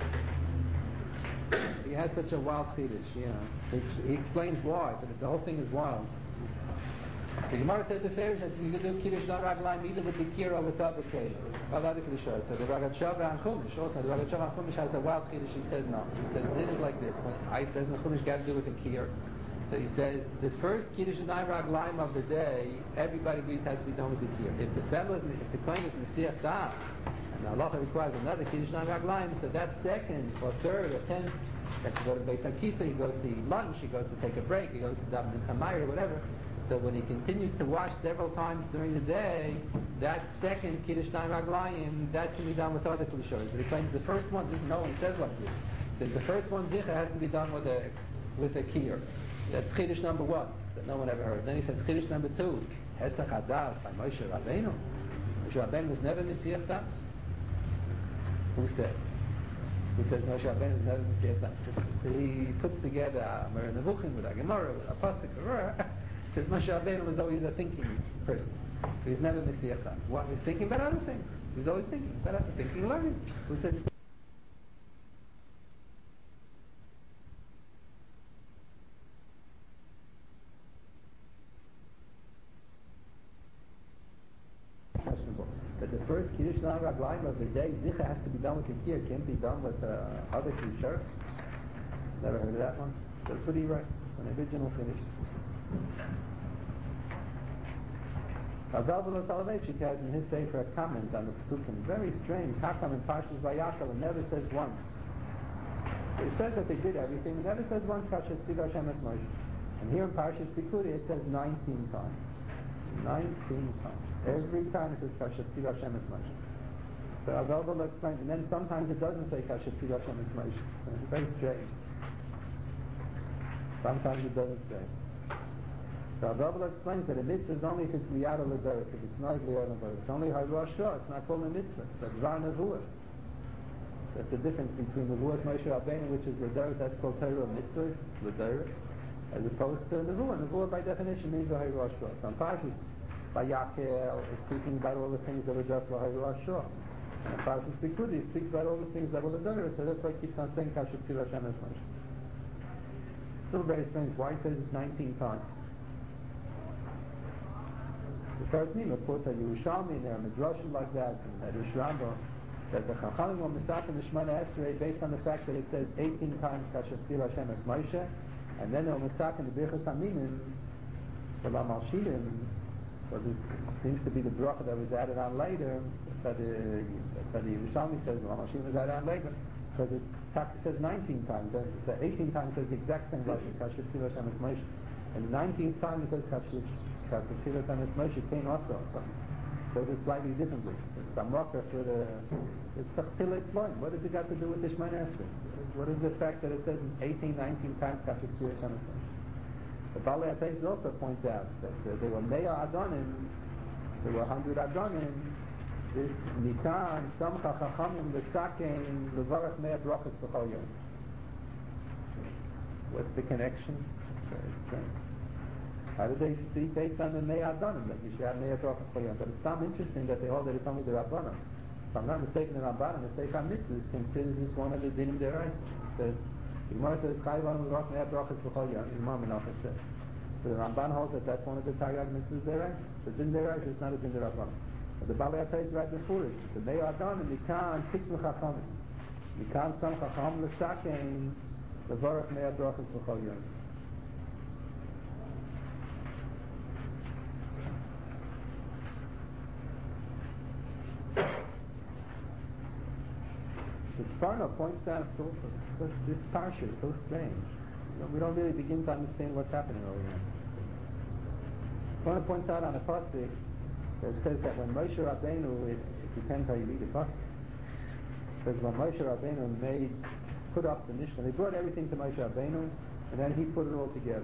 S1: He has such a wild chiddush, you know. He, he explains why, but the whole thing is wild. The Gemara said to Pharaoh that you can do Kiddush not Raglayim either with the kira or without the kira. Without the Kiddush. So the Ragat Shavah and Chumash also. The Ragat Shavah and Chumash has a wild Kiddush. He says no. He says this is like this. When I says the Chumash got to do with the kira. So he says the first Kiddush not Raglayim of the day, everybody agrees has to be done with the kira. If the fellow is, if the claim is Mesiach Das, and the halacha requires another Kiddush not Raglayim, so that second or third or tenth, has to go to Beis HaKisa, he goes to eat lunch, he goes to take a break, he goes to daven in Hamayr or whatever. So when he continues to wash several times during the day, that second Kiddush Shnei Raglayim, that can be done with other Kiddushos. But he claims the first one, this, no one says like this. He says the first one, Zicha, has to be done with a with a Kiyur. That's Kiddush number one, that no one ever heard. Then he says Kiddush number two, Hesach Hadas by Moshe Rabbeinu. Moshe Rabbeinu was never Mesiach Das. Who says? Who says Moshe Rabbeinu was never Mesiach Das? So he puts together Amar Nevuchim with a Gemara, with a Pasuk, says Moshe Rabbeinu was always a thinking person. He's never Mesiach Das. What? He's thinking about other things. He's always thinking about other thinking, learning. Who says? Questionable. That the first Kiddush Shnei Raglayim of the day, Zicha, has to be done with the Kiyah. Can't be done with uh, other Kiddushos. Never heard of that one. That's what he writes. It's an original finish. Rav Soloveitchik has in his day for a comment on the Pesukim. Very strange. How come in Parshas Vayakal it never says once? It says that they did everything. It never says once Kasher Tzivah Hashem Es Moshe. And here in Parshas Pikudi it says nineteen times. Nineteen times. Every time it says Kasher Tzivah Hashem Es Moshe. So Rav will explain. And then sometimes it doesn't say Kasher Tzivah Hashem Es Moshe. So it's very strange. Sometimes it doesn't say. So Rav explains that a mitzvah is only if it's liyad l'doros, if it's not liyad l'doros. It's only harosh shah, it's not called a mitzvah. That's var nevuah. That's the difference between the nevuah Moshe Rabbeinu, which is l'doros, that's called Torah mitzvah, l'doros, as opposed to nevuah. Nevuah by definition means a harosh shah. Some parshas, Vayakel, is speaking about all the things that are just l'harosh shah. And parshas Pikudi speaks about all the things that were l'doros, so that's why it keeps on saying Kasher Tzivah Hashem Es Moshe. Still very strange. Why he says it nineteen times? The third name, of course, that Yerushalmi, and there are midrashim like that, and that Rish Rambam, that the Chachamim were misach in the Shemona Esrei based on the fact that it says eighteen times Kasher Tzivah Hashem Es Moshe, and then they were misach in the Birchas Haminim, the Lamalshinim, so this seems to be the bracha that was added on later. That's how the, that's how the Yerushalmi says the Lamalshinim was added on later, because it's Taka says nineteen times, then so eighteen times says the exact same Lashon, Kasher Tzivah Hashem Es Moshe, and the nineteenth time it says Kasher Kasher Tzivah Hashem Es Moshe came also, so says it slightly differently. It's a mocker for the, it's Tachtilei Ploim. What does it got to do with the Shemona Esrei? What is the fact that it says eighteen, nineteen times Kasher Tzivah Hashem Es Moshe? The Balei HaTeisus also points out that uh, there were Mea Adonim, there were one hundred Adonim, this Nikan, Samcha Chachamim, L'Sakein, L'Varach Mea Brachas B'chol Yom. What's the connection? Very strange. How do they see based on the Mea Adonim that you should have Mea Brachas B'chol Yom? But it's not interesting that they hold that it's only the Rabbanim. If I'm not mistaken, the Rabbanim, the Sefer Mitzvahs considers this one of the Dinim Deraisa. It says, the Gemara says, Chayvan L'Varach Mea Brachas B'chol Yom. The Gemara Menachos says. So the Ramban holds that that's one of the Taryag Mitzvahs Deraisa. The Din Deraisa is not a Din Rabbanim. But the Balei HaTeisus right before it. The Mea Adonim, Nikan Tiknu Chachamim. Nikan Sam Chacham L'Sakein, L'Varach Mea Brachas B'chol Yom. The Sparno points out also, such, this parsha is so strange. You know, we don't really begin to understand what's happening over here. Sparno points out on a pasuk that says that when Moshe Rabbeinu, it, it depends how you read the pasuk. It says when Moshe Rabbeinu made put up the Mishkan. They brought everything to Moshe Rabbeinu, and then he put it all together.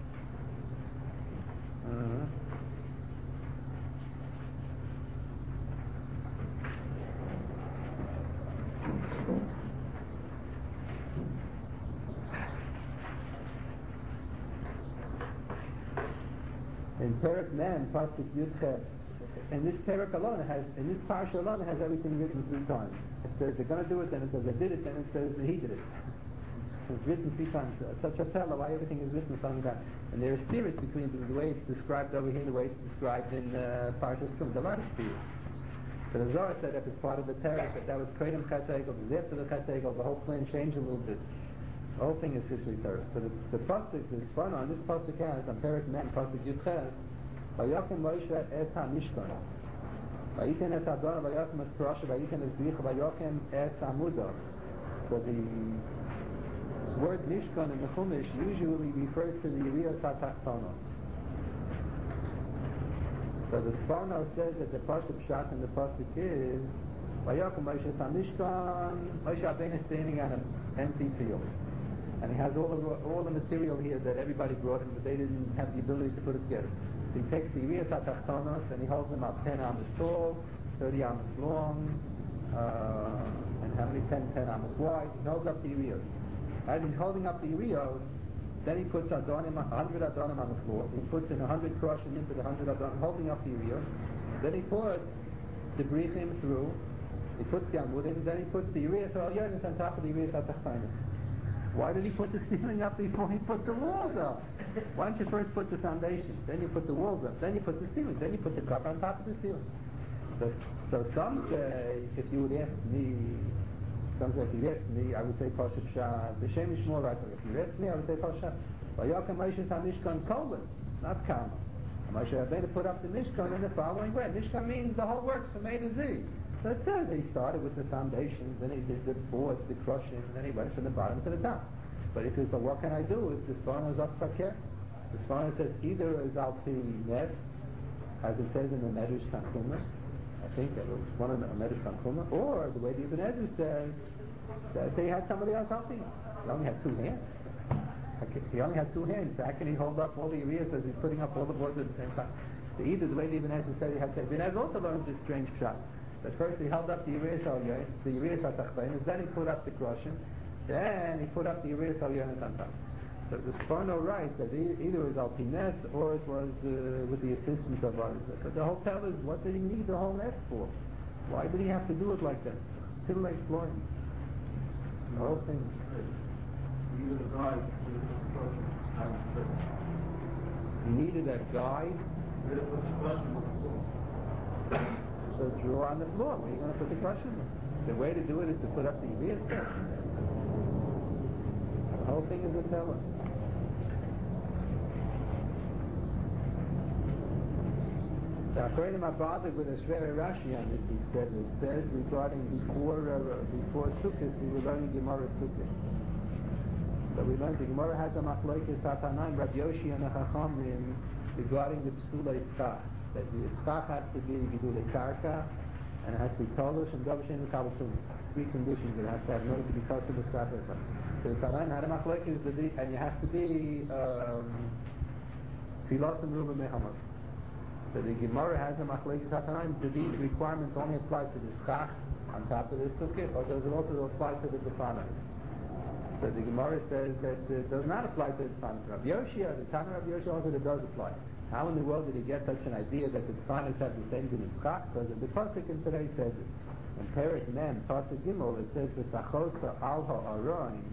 S1: Uh-huh. In Perek Mem, Pasuk Yudchet, and this Perek alone has, in this parsha alone has everything written three times. It says they're going to do it, then it says they did it, then it says that he did it. It's written three times. Uh, such a fellow, why everything is written so many times. And there are spirits between the, the way it's described over here and the way it's described in uh, Parshas Tum. There's a lot of spirits. So the Zohar said that as part of the Terek, that that was Kratom Chet Egel, the after the Chet Egel, the whole plan changed a little bit. The whole thing is Sisri Torah. So the, the Pasuk, the Sforno on this Pasuk has, on Perek Men, Pasuk Yudches, Vayokim Moshe es ha-Mishkan. Vayitin es Adonai, Vayosim es Krosha, Vayitin es Bricha, Vayokim es Amudah. So the word Mishkan in the Chumash usually refers to the Yeriyos HaTachtonos. So the Sforno says that the Pasuk Pshat in the Pasuk is Vayokim Moshe es ha-Mishkan, Moshe Rabbeinu is standing on an empty field. And he has all the, all the material here that everybody brought him, but they didn't have the ability to put it together. So he takes the Yeriyos HaTachtonos and he holds them up ten amas tall, thirty amas long, uh, and how many? ten, ten amas wide. He holds up the Yeriyos. As he's holding up the Yeriyos, then he puts Adonim, one hundred Adonim on the floor. He puts in one hundred Kroshim into the one hundred Adonim, holding up the Yeriyos. Then he puts the Brichim through. He puts the Amudim, then he puts the Yeriyos HaElyonos on top of the Yeriyos HaTachtonos. Why did he put the ceiling up before he put the walls up? Why don't you first put the foundation, then you put the walls up, then you put the ceiling, then you put the cup on top of the ceiling? So, so some say, if you would ask me, some say if you asked me, I would say Pasuk Pshat, the Shem Yishmor right. If you asked me, I would say Pasuk Pshat. Vayokim Moshe HaMishkan colon, not comma. Moshe Rabbeinu put up the Mishkan in the following way. Mishkan means the whole works from A to Z. So it says he started with the foundations, then he did the board, the crushing, and then he went from the bottom to the top. But he says, but what can I do if the Sforno is up fakir? The Sforno says either is al pi nes, as it says in the Medrash Tanchuma, I think it was one of the Medrash Tanchuma, or the way the Ibn Ezra says that they had somebody else helping him. He only had two hands. He only had two hands. So how can he hold up all the areas as he's putting up all the boards at the same time? So either the way the Ibn Ezra said he had to say, Ibn Ezra also learned this strange shot. But first he held up the Yeriyos HaElyonos, the Yeriyos HaTachtonos, then he put up the Kroshim, then he put up the Yeriyos HaElyonos on top. So the Sforno writes that either it was al pi nes or it was uh, with the assistance of others. But the whole tell is, what did he need the whole nest for? Why did he have to do it like that? Tittle flooring. The whole thing.
S3: He needed a guide to the construction.
S1: He needed a guide.
S3: Where to put the question on the floor.
S1: So draw on the floor. Where are you going to put the crushing? The way to do it is to put up the Yeriyos first. The whole thing is a teller. Now, according to my father, with a Shveri Rashi on this, he said, it says regarding before uh, before Sukkot, we were learning Gemara Sukkot. So we learned the Gemara has a machlokes Satanaim, Rabbi Yoshi and a Chachamim regarding the Psulei Schach. That the Schach has to be Gidulei Karka, and it has to be Tolush and Dovish and Kabbalah. Three conditions it has to have in order to be Kosher the sacrifice. So the Tanaim had a machlokes, and you have to be Silos and Ruba Mehamot. So the Gemara has a machlokes Satanaim. Do these requirements only apply to the Schach on top of the Sukkah, or does it also apply to the Defanos? So the Gemara says that it does not apply to the Defanos. Rabbi Yoshia, the Tana Rabbi Yoshia also it does apply. How in the world did he get such an idea that the Defanos have the same thing in Schach? Because the Pasuk in today says it. In Perek Mem, Pasuk Gimel, it says the Sachosa al ha'aroin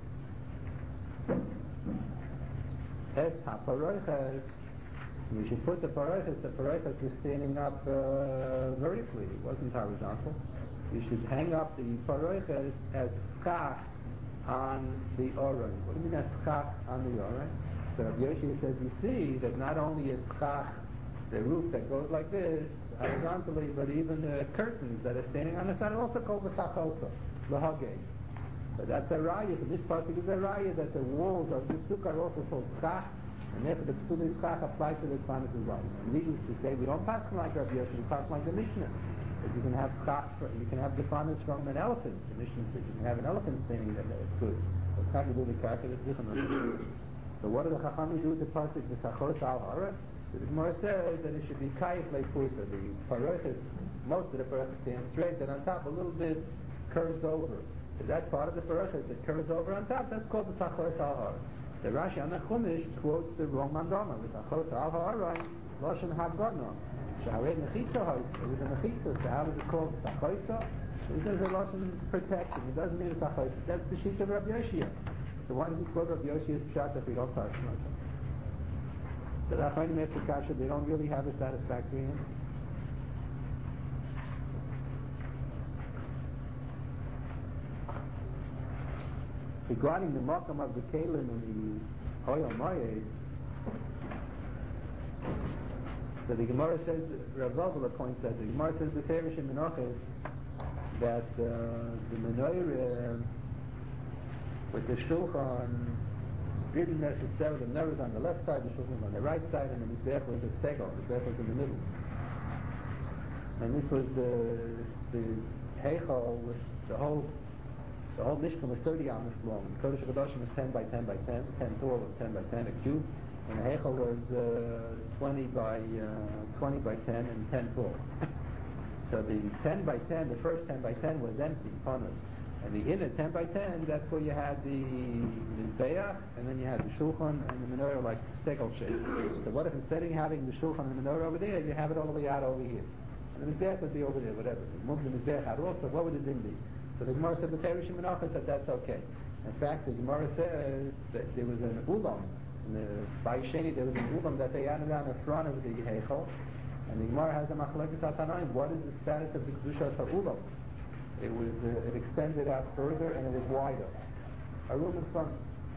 S1: es ha'paroiches. You should put the paroiches. The paroiches was standing up uh, vertically. It wasn't horizontal. You should hang up the paroiches as Schach on the Oron. What do you mean as Schach on the Oron? So Rabbi Yoshia says, you see that not only is Schach the roof that goes like this horizontally, but even the curtains that are standing on the side are also called the Sachosa, the Hagei. So that's a raya. For this pasuk is a raya that the walls of the sukkah are also called Schach, and therefore the Psulei Schach applies to the Defanos as well. And needless to say, we don't pass like Rabbi Yoshia, we pass like the Mishnah. But you can have schach, you can have defanas from an elephant. The Mishnah says you can have an elephant standing there. It's good. But it's not going to do the karka. That's zichron. So what do the chachamim do with the pasuk the sachos al hara? The Gemara says that it should be kayif leifurta. The parochas, most of the parochas stand straight, then on top a little bit curves over. So that part of the parochas that curves over on top, that's called the sachos al hara. The Rashi on the Chumash quotes the wrong mandama with sachos al hara, lashon hagadna. Shaharei mechitza hois. It was a mechitza. So how is it called sachoisa? This is a lashon protection. It doesn't mean a sachoisa. That's the sheet of Rabbi Yoshia. So why does he quote Rabbi Yoshia's pshat if we don't touch it? So the Achronim Etzer Kasha, they don't really have a satisfactory answer. Regarding the makam of the kelim and the oil mayed, so the Gemara says, Rav Zalzala points out, the Gemara says the Ferish in Menachos that uh, the menorah with the shulchan didn't necessarily, the menorah was on the left side, the shulchan was on the right side, and the mizbech was the segel, the mizbech was in the middle. And this was the the heichal was the whole the whole mishkan was thirty amos long. The Kodesh HaKadoshim was ten by ten by ten, ten tall and ten by ten, a cube. And the heichal was uh, twenty by uh, twenty by ten and ten tall. So the ten by ten, the first ten by ten was empty, panel. And the inner ten by ten, that's where you had the mizbeach, and then you had the shulchan and the menorah like segel shape. So what if instead of having the shulchan and the menorah over there, you have it all the way out over here? And the mizbeach would be over there, whatever. You move the mizbeach out also, what would the din be? So the Gemara said the Perish in Menachos said that's okay. In fact, the Gemara says that there was an ulam. In the Bayisheni, there was an ulam that they added on the front of the heichal, and the Gemara has a machlekes atanaim. What is the status of the kedusha of ulam? It was uh, it extended out further and it was wider. A room in front.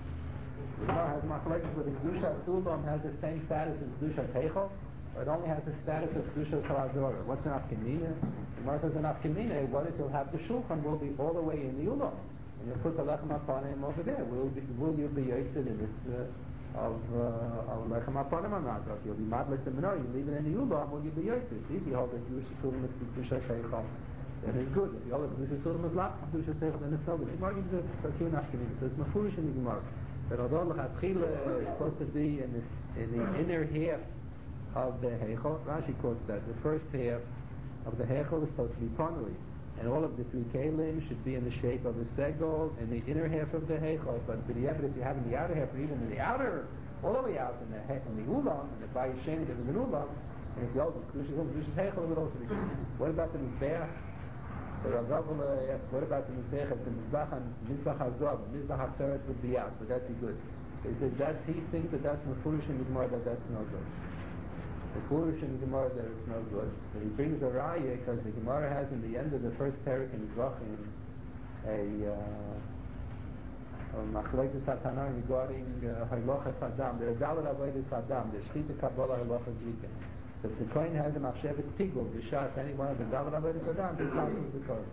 S1: The Gemara has machlekes where the kedusha ulam has the same status as kedusha heichal, or it only has the status of kedusha salazora. What's an afkamina? The Gemara says an afkamina. What if you'll have the shulchan will be all the way in the ulam, and you'll put the lechem apanim over there? Will be, will you be yotzed in its uh, of of lechem apanim or not? If you'll be madlik the menorah, you leave it in the ulam, will you be yotzed? If you hold the kedusha ulam is kedusha heichal, then it's good. If you hold the kedusha ulam is lap kedusha heichal, then it's no good. The Gemara gives a fakir afkamina. So it's mafurish in the Gemara. But although lechatchila is supposed to be in this in the inner half of the heichal, Rashi quotes that the first half of the heichal is supposed to be ponui, and all of the three kelim should be in the shape of a segol in the inner half of the heichal. But if you have in the outer half, or even in the outer, all the way out in the in the ulam, in the bayisheni there was an ulam, and if you hold the kedusha ulam, kedusha heichal, it would also be good. What about the mizbeach? So Rav Zalzala asks, what about the mizbeach? If the mizbeach and mizbeach hazov, mizbeach hafteres would be out, would that be good? So he says that he thinks that that's mefurish in the Gemara, that that's no good. The foolish in the Gemara that it's no good. So he brings a raya because the Gemara has in the end of the first parak in Zvachim a machlekes satana regarding halacha sadam. There are dalad avodas sadam. There's shchita kabbalah halacha zrika. So if the kohen has a machsheves pigul, b'shas any one of the dalad avodas sadam, he passes the kohen.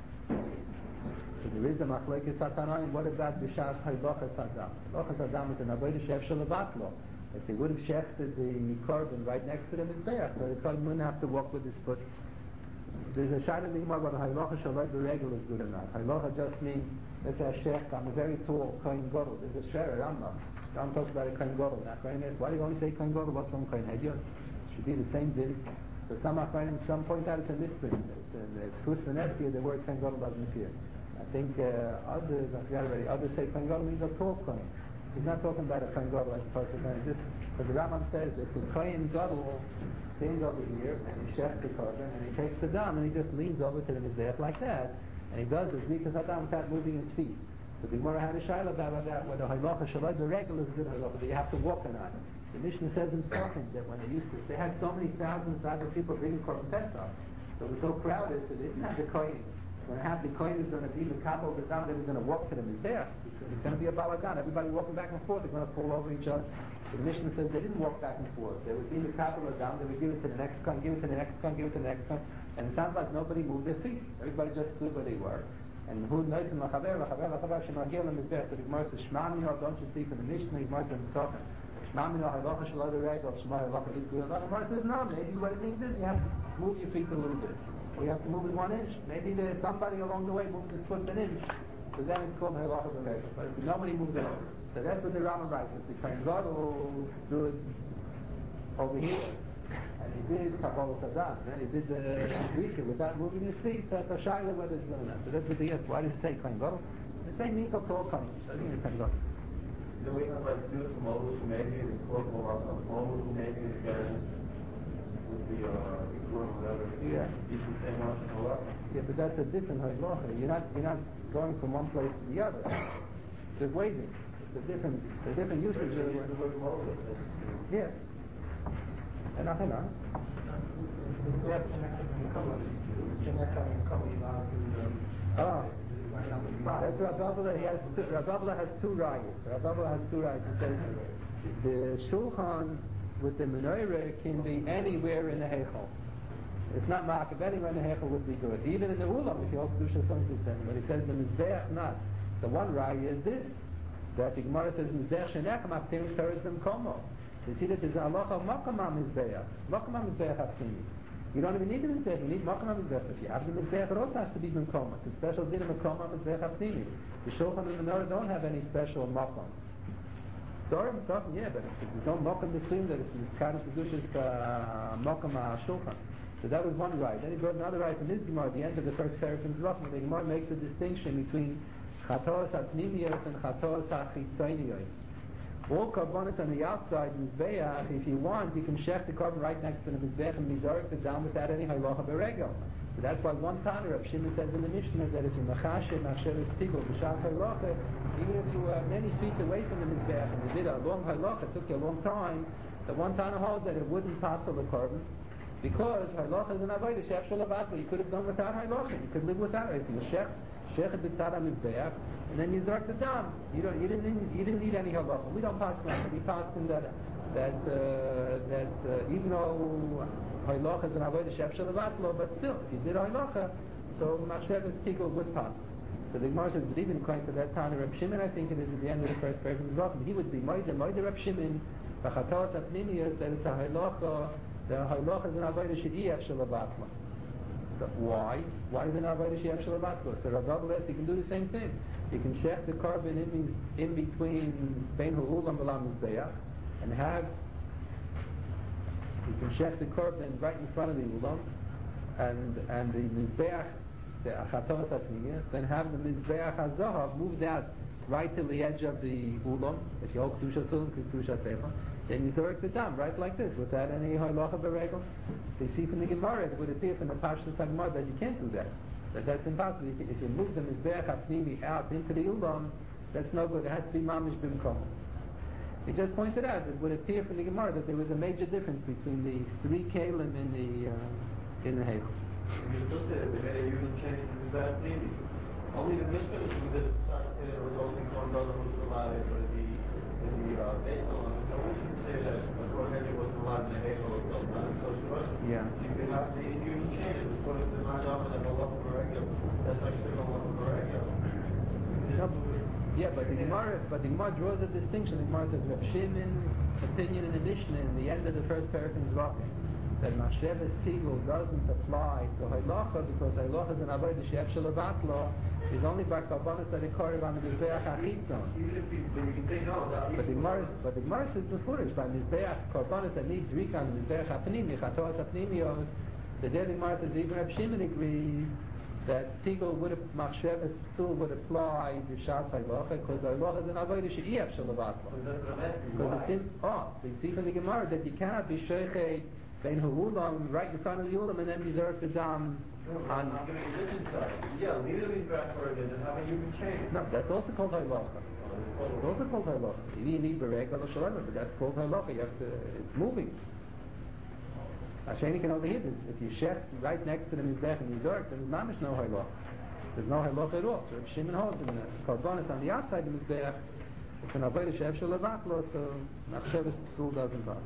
S1: So there is a machlekes satana. And what about b'shas halacha sadam? Halacha sadam is an avodah shev shalavatlo. If they would have shechted the korban right next to the mizbeach, so the korban wouldn't have to walk with his foot. There's a shot in the Gemara whether halacha shalai b'regel is good or not. Halacha just means, let's say a shech, I'm a very tall kohen gadol. There's a shrer, Rambam. Rambam talks about a kohen gadol. Now, kohen asks, why do you only say kohen gadol? What's wrong with kohen hedyon? It should be the same din. So some kohen, some point out it's a misprint. In the Tus Venetia, the word kohen gadol doesn't appear. I think uh, others, I forgot already, others say kohen gadol means a tall kohen. He's not talking about a kohen gadol as opposed to kohen. Just so the Rambam says if the kohen gadol stands over here and he shechs the korban and he takes the dam and he just leans over to the mizbeach like that and he does the zrikas hadam without moving his feet. So the Gemara had a shaila about that whether halacha shalai the regular is good halacha that you have to walk or not. The Mishnah says in Stockholm that when they used to, they had so many thousands of other people bringing korban pesach, so it was so crowded, so they didn't have the kohen. When half the kohen is going to be the couple of the time, they're going to walk to the mizbeach. It's going to be a balagan. Everybody walking back and forth. They're going to fall over each other. The Mishnah says they didn't walk back and forth. They would be the couple of them. They would give it to the next one, give it to the next one, give it to the next one. And it sounds like nobody moved their feet. Everybody just stood where they were. And who knows in lachaver, lachaver, lachaver, shemagil and mizbeach. So the Gemara says, Shema mino, don't you see from the Mishnah? The Gemara says, Sochem. Shema mino, halacha shalai the regel, Shema halacha is good. The Gemara says, no, maybe what it means is you have to move your feet a little bit. we have to move it one inch. Maybe there's somebody along the way moved his foot an inch. So then it's called halacha b'regel. But if nobody moves it, so that's what the Rambam writes. If the Kohen Gadol stood over here, and he did Kabbalah Sadat, and he did the Zikr without moving his feet, so it's a shayla whether it's good or not. So that's what he asks. Why does it say Kohen Gadol? The same means of Torah Kohen. Doesn't mean Kohen Gadol.
S3: The way I like to do it for Moses, maybe it's called Moses, maybe the guys with the uh, equal whatever.
S1: Yeah.
S3: It's the same much in halacha.
S1: Yeah, but that's a different halacha. You're not you're not going from one place to the other. Just waving. It's a different it's a different usage of the word.
S3: The word Moses.
S1: Yeah. And nothing on. Oh. That's Rav Abba. He has two, Rav Abba has two rayas. Rav Abba has two rayas. He says the shulchan with the menorah can be anywhere in the heichal. It's not ma'akav. Anywhere in the heichal would be good. Even in the ulam, if you hold kedusha something to But he says the mizbeach not. The one raya is this: that the Gemara says mizbeach shenechem aptim terizim komo. You see that there's a halacha of makam mizbeach. Makam mizbeach hafsini. You don't even need the mizbeach. You need makam mizbeach. If you have the mizbeach, it also has to be b'mkoma. It's a special din of makam mizbeach hafsini. The shulchan and the menorah don't have any special makam. Dorim something, yeah, but there's no makam between that. It's miskadosh kedushas makam shulchan. So that was one right. Then he brought another right from this Gemara at the end of the first paragraph in Zvachim. The Gemara makes a distinction between chatos ha'pnimiyos and chatos ha'chitzoniyos. All karbonos on the outside mizbeach, if you want, you can shech the carbon right next to the mizbeach and mizarek it down without any halacha beregel. So that's why one Tana, Rav Shimon says in the Mishnah that if you machashe machsheves tigul b'shas halacha, even if you were many feet away from the mizbeach and you did a long halacha, it took you a long time, the one Tana holds that it wouldn't pass the carbon. Because halacha is an avodah shech shalavat, you could have done without halacha. You could live without it. If you shech, shech it b'tzad mizbeach, and then you zark the dam. You don't, you didn't, you didn't need any halacha. We don't pass on. We pass on that that uh, that uh, even though halacha is an avodah shech shalavat, but still, if you did halacha, so machshev tigul would pass. So the Gemara says, but even according to that Tana, Reb Shimon, I think it is at the end of the first paragraph, he would be moide moide Reb Shimon, v'chatos ha'pnimiyos, that it's a halacha. The halacha is an avodah she'ef shalavatla. Why? Why is it an avodah she'ef shalavatla? So Rav Abba says you can do the same thing. You can shech the carbon in, in between bein ha'ulam v'lam mizbeach, and have you can shech the carbon right in front of the ulam, and and the mizbeach, the achatos ha'pnimiyos, then have the mizbeach hazahav moved out right to the edge of the ulam. If you hold kedusha sulam, kedusha sefer. Then you throw the dam right like this without any halacha beregel. So you see from the Gemara, it would appear from the Pashtus Gemara that you can't do that. That that's impossible. If you, if you move the mizbeach hapnimi out into the ulam, that's no good. It has to be mamish b'mkom. He just pointed out that it would appear from the Gemara that there was a major difference between the three kalim in the uh, in the heichal.
S3: They made a human change in the Navy. Only the Mishnah was that it was only one brother who was allowed it, but the in the uh, Beisel, say that Kohen was allowed in the Hegel or something.
S1: Yeah.
S3: You can have the human changes according to the Madam and the Halacha Beregel. That's actually the Halacha Beregel.
S1: Yeah, but the Gemara, but the Gemara draws a distinction. The Gemara says Rav Shimon's opinion in the Mishnah in the end of the first paragraph in Zvachim that Machsheves Tigul doesn't apply to Halacha because Halacha is an avodah she'ef shalavatla is only by karbonos that occur on the mizbeach hachitzon.
S3: Even if you, then you can say no.
S1: But the Gemara, but the Gemara says before is by mizbeach karbonos that needs rika on the mizbeach hapnimi chatos hapnimiyos. So there the Gemara says even Rav Shimon agrees that Tigul would have Machsheves Psul would apply the Shas Halacha because Halacha is an avodah she'ef shalavatla. Because it's in oh, so you see from the Gemara that you cannot be sheichet bein ha'ulam right in front of the ulam and then reserve the dam.
S3: No, I'm not going to be this inside. Yeah, leave it in back for it and have a human change.
S1: No, that's also called halacha. It's also called halacha. You need berek or shalom, but that's called halacha. You have to. It's moving. Hasheni can overhear this. If you shech right next to the mizbech and you dark, then there's mamish no halacha. There's no halacha at all. So if Shimon holds in the karbonos on the outside of the mizbech, it's an avodah she'ef shalavatla, so Machsheves Psul doesn't pass.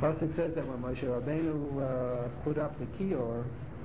S1: pasuk says that when Moshe Rabbeinu uh, put up the kior,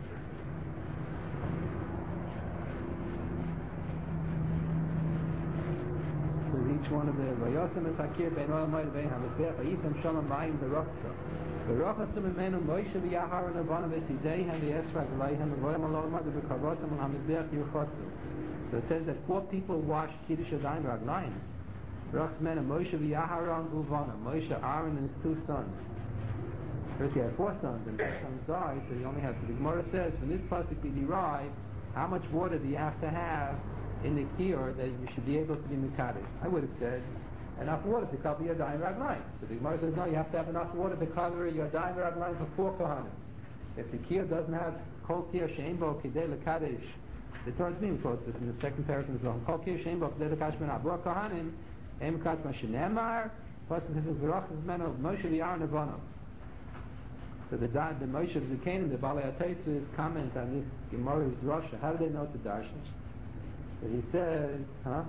S1: each one of the Vayosem et Hakir Ben Olam Moed Ben Hamizbech Vayitam Shama Mayim Berachta Berachta Mimenu Moshe v'Yahar Navanim Esideihem v'Yesrak V'Leihem V'Voyam Olam Moed V'Kavotam Hamizbech Yuchotzu. So it says that four people washed Kiddush Yadayim Raglayim. Berachta Mimenu Moshe v'Yaharon Uvanim Moshe, Aaron, and his two sons. First he had four sons, and his sons died, so he only had two. The Gemara says from this pasuk we derive how much water do you have to have in the kior that you should be able to be mekadesh. I would have said enough water to cover your dime ragline. So the Gemara says no, you have to have enough water to cover your dime ragline for four kohanim. If the kior doesn't have kol kior sheimbo kidei lekadesh, the Torah is being quoted in the second paragraph of the Zohar. Kol kior sheimbo kidei lekadesh min abor kohanim em kadosh mashenemar. Plus it says v'rachas meno Moshe v'Aaron Nevono. So the the Moshe of Zikanim, the Balei HaTosfos comment on this Gemara's Rasha. How do they know the darshan? So he says, huh?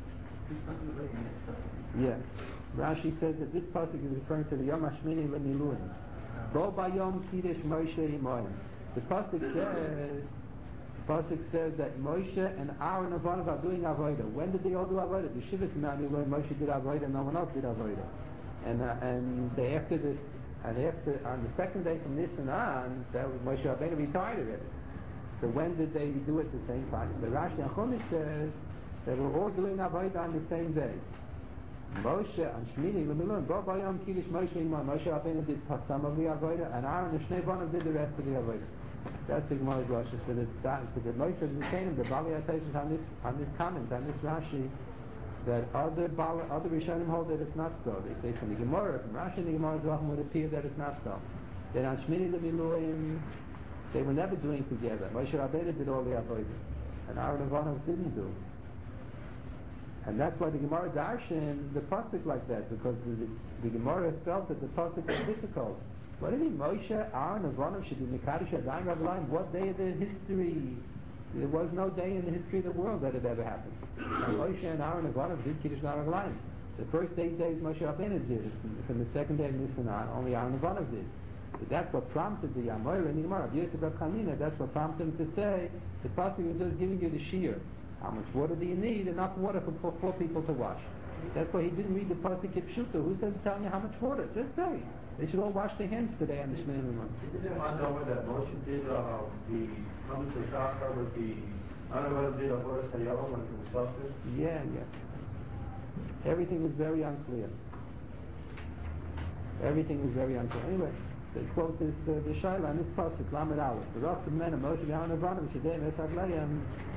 S1: Yeah. Rashi says that this pasuk is referring to the Yom Hashmini L'Miluim. Bo Bayom Kiddush Moshe Imoyim. The pasuk says, the pasuk says that Moshe and Aaron and Avanav are doing avodah. When did they all do avodah? The Shivas Miluim, Moshe did avodah, and no one else did avodah. And uh, and they after this, and after on the second day from Nisan on, that was Moshe Rabbeinu retired already. So when did they do it at the same time? So Rashi and Chumash says they were all doing avodah on the same day. Moshe and Shmini L'Miluim, Bo Bayom Kiddush Moshe Imam. Moshe Rabbeinu did some of the avodah, and Aaron and Shnei Bonav did the rest of the avodah. That's the Gemara's Rashi. So the so the Moshe of the Canaan, the Balei HaTosfos on this on this comment on this Rashi, that other Bala, other Rishonim hold that it's not so. They say from the Gemara, from Rashi and the Gemara's Zohar would appear that it's not so. That on Shmini L'Miluim they were never doing together. Moshe Rabbeinu did all the avodah, and Aaron and Avanav didn't do. And that's why the Gemara darshan the pasuk like that, because the, the Gemara felt that the pasuk was difficult. What do you mean Moshe, Aaron, and Avanav should be mekadosh yadayim raglayim? What day of the history? There was no day in the history of the world that it ever happened. And Moshe and Aaron and Avanav did kiddush raglayim. The first eight days Moshe Rabbeinu did. From the second day of Nisan on, only Aaron and Avanav did. So that's what prompted the Amoyer and the Gemara. That's what prompted him to say the pasuk is just giving you the shear. How much water do you need? Enough water for four, four people to wash. That's why he didn't read the pasuk Kipshuta. Who says telling you how much water? Just say they should all wash their hands today on the Shmini L'Miluim.
S3: Didn't I know that Moshe did uh, the come to Shachar with the Aaron did avodah Hayom and the Softer?
S1: Yeah, yeah. Everything is very unclear. Everything is very unclear. Anyway. They quote this, uh, the Shaila and this pasuk, Lamed Aleph. The Rosh of Men, Moshe, Aaron, and Avanav, Shadei, Mesach, Leim.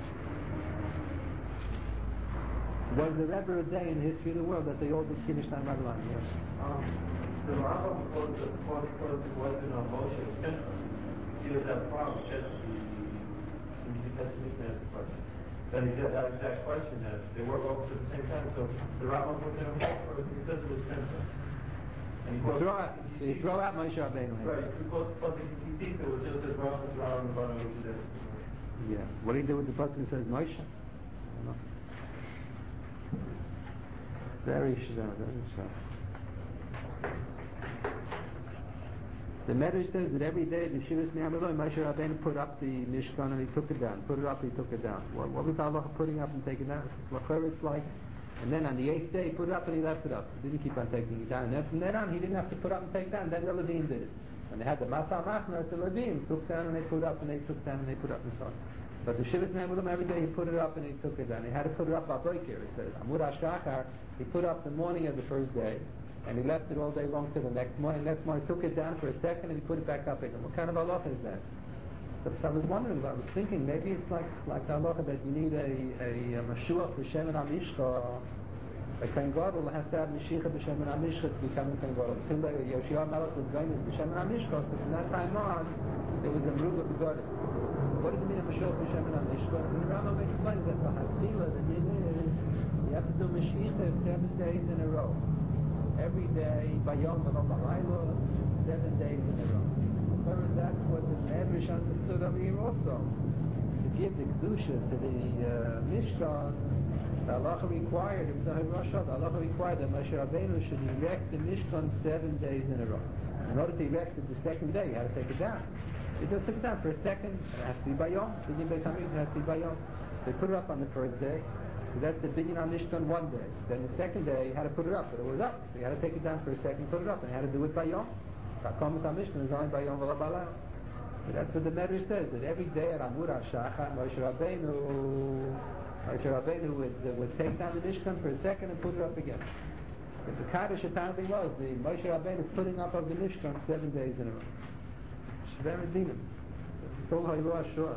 S1: Was there ever a day in the history of the world that they all did Kiddush Time Raglayim? Yes.
S3: Um, the Rambam quotes the fourth person wasn't on Moshe, it was Pinchas. He was that problem, just the, he had to answer the question. Then he did that exact question, that they were both at the same time, so the Rambam was in a fourth person because it was Pinchas. And he
S1: throw out, so you throw out Moshe Rabbeinu.
S3: Right, he quotes the pasuk, he sees it was just as wrong as Aaron and Avanav, which is it.
S1: Yeah. What do you do with the pasuk that says Moshe? I don't know. Very strange, very strange. The Medrash says that every day the Shivas Mi'amaloi, Moshe Rabbeinu put up the Mishkan and he took it down. Put it up, he took it down. What, what was Allah putting up and taking down? It's like, and then on the eighth day he put it up and he left it up. He didn't keep on taking it down. And then from then on he didn't have to put up and take down. Then the Levim did it. When they had the Masal Machnas, the Levim took down and they put up and they took down and they put up and so on. But the Shivas Mi'amaloi, every day he put it up and he took it down. He had to put it up by breaker. It says Amud HaShachar. He put up the morning of the first day, and he left it all day long till the next morning. Next morning, he took it down for a second, and he put it back up again. What kind of halacha is that? So, so I was wondering, I was thinking, maybe it's like it's like the halacha that you need a a, a Mashiach b'Shem HaMishcha. A Kohen Gadol has to have Mashiach b'Shem HaMishcha to become a Kohen Gadol. Until Yoshua Melech was going as b'Shem HaMishcha, so from that time on, there was a Meruba Gadol. What does it mean a Mashiach b'Shem HaMishcha? And the Rambam explains that for Hatzilah, the din is you have to do Mashiach seven days in a row. Every day, Bayom V'lo B'laylo, seven days in a row. Whereas that's what the Medrash understood over here also. To give the Kedusha to the uh, Mishkan, the halacha required, it was a Rosh Hashanah, the halacha required that Moshe Rabbeinu should erect the Mishkan seven days in a row. In order to erect it the second day, you had to take it down. They just took it down for a second, and it has to be by Yom. The Din Beis Hamikdash has to be by Yom. They put it up on the first day. So that's the Binyan HaMishkan one day. Then the second day, you had to put it up, but it was up. So you had to take it down for a second, put it up, and you had to do it by Yom. Kakomas HaMishkan is only by Yom V'la Balayim. But that's what the Medrash says, that every day at Amud HaShachar, Moshe Rabbeinu, Moshe Rabbeinu would, uh, would take down the Mishkan for a second and put it up again. But the Kaddish apparently was, the Moshe Rabbeinu is putting up of the Mishkan seven days in a row. Shver Dinim. It's all Ha'ilua Shua.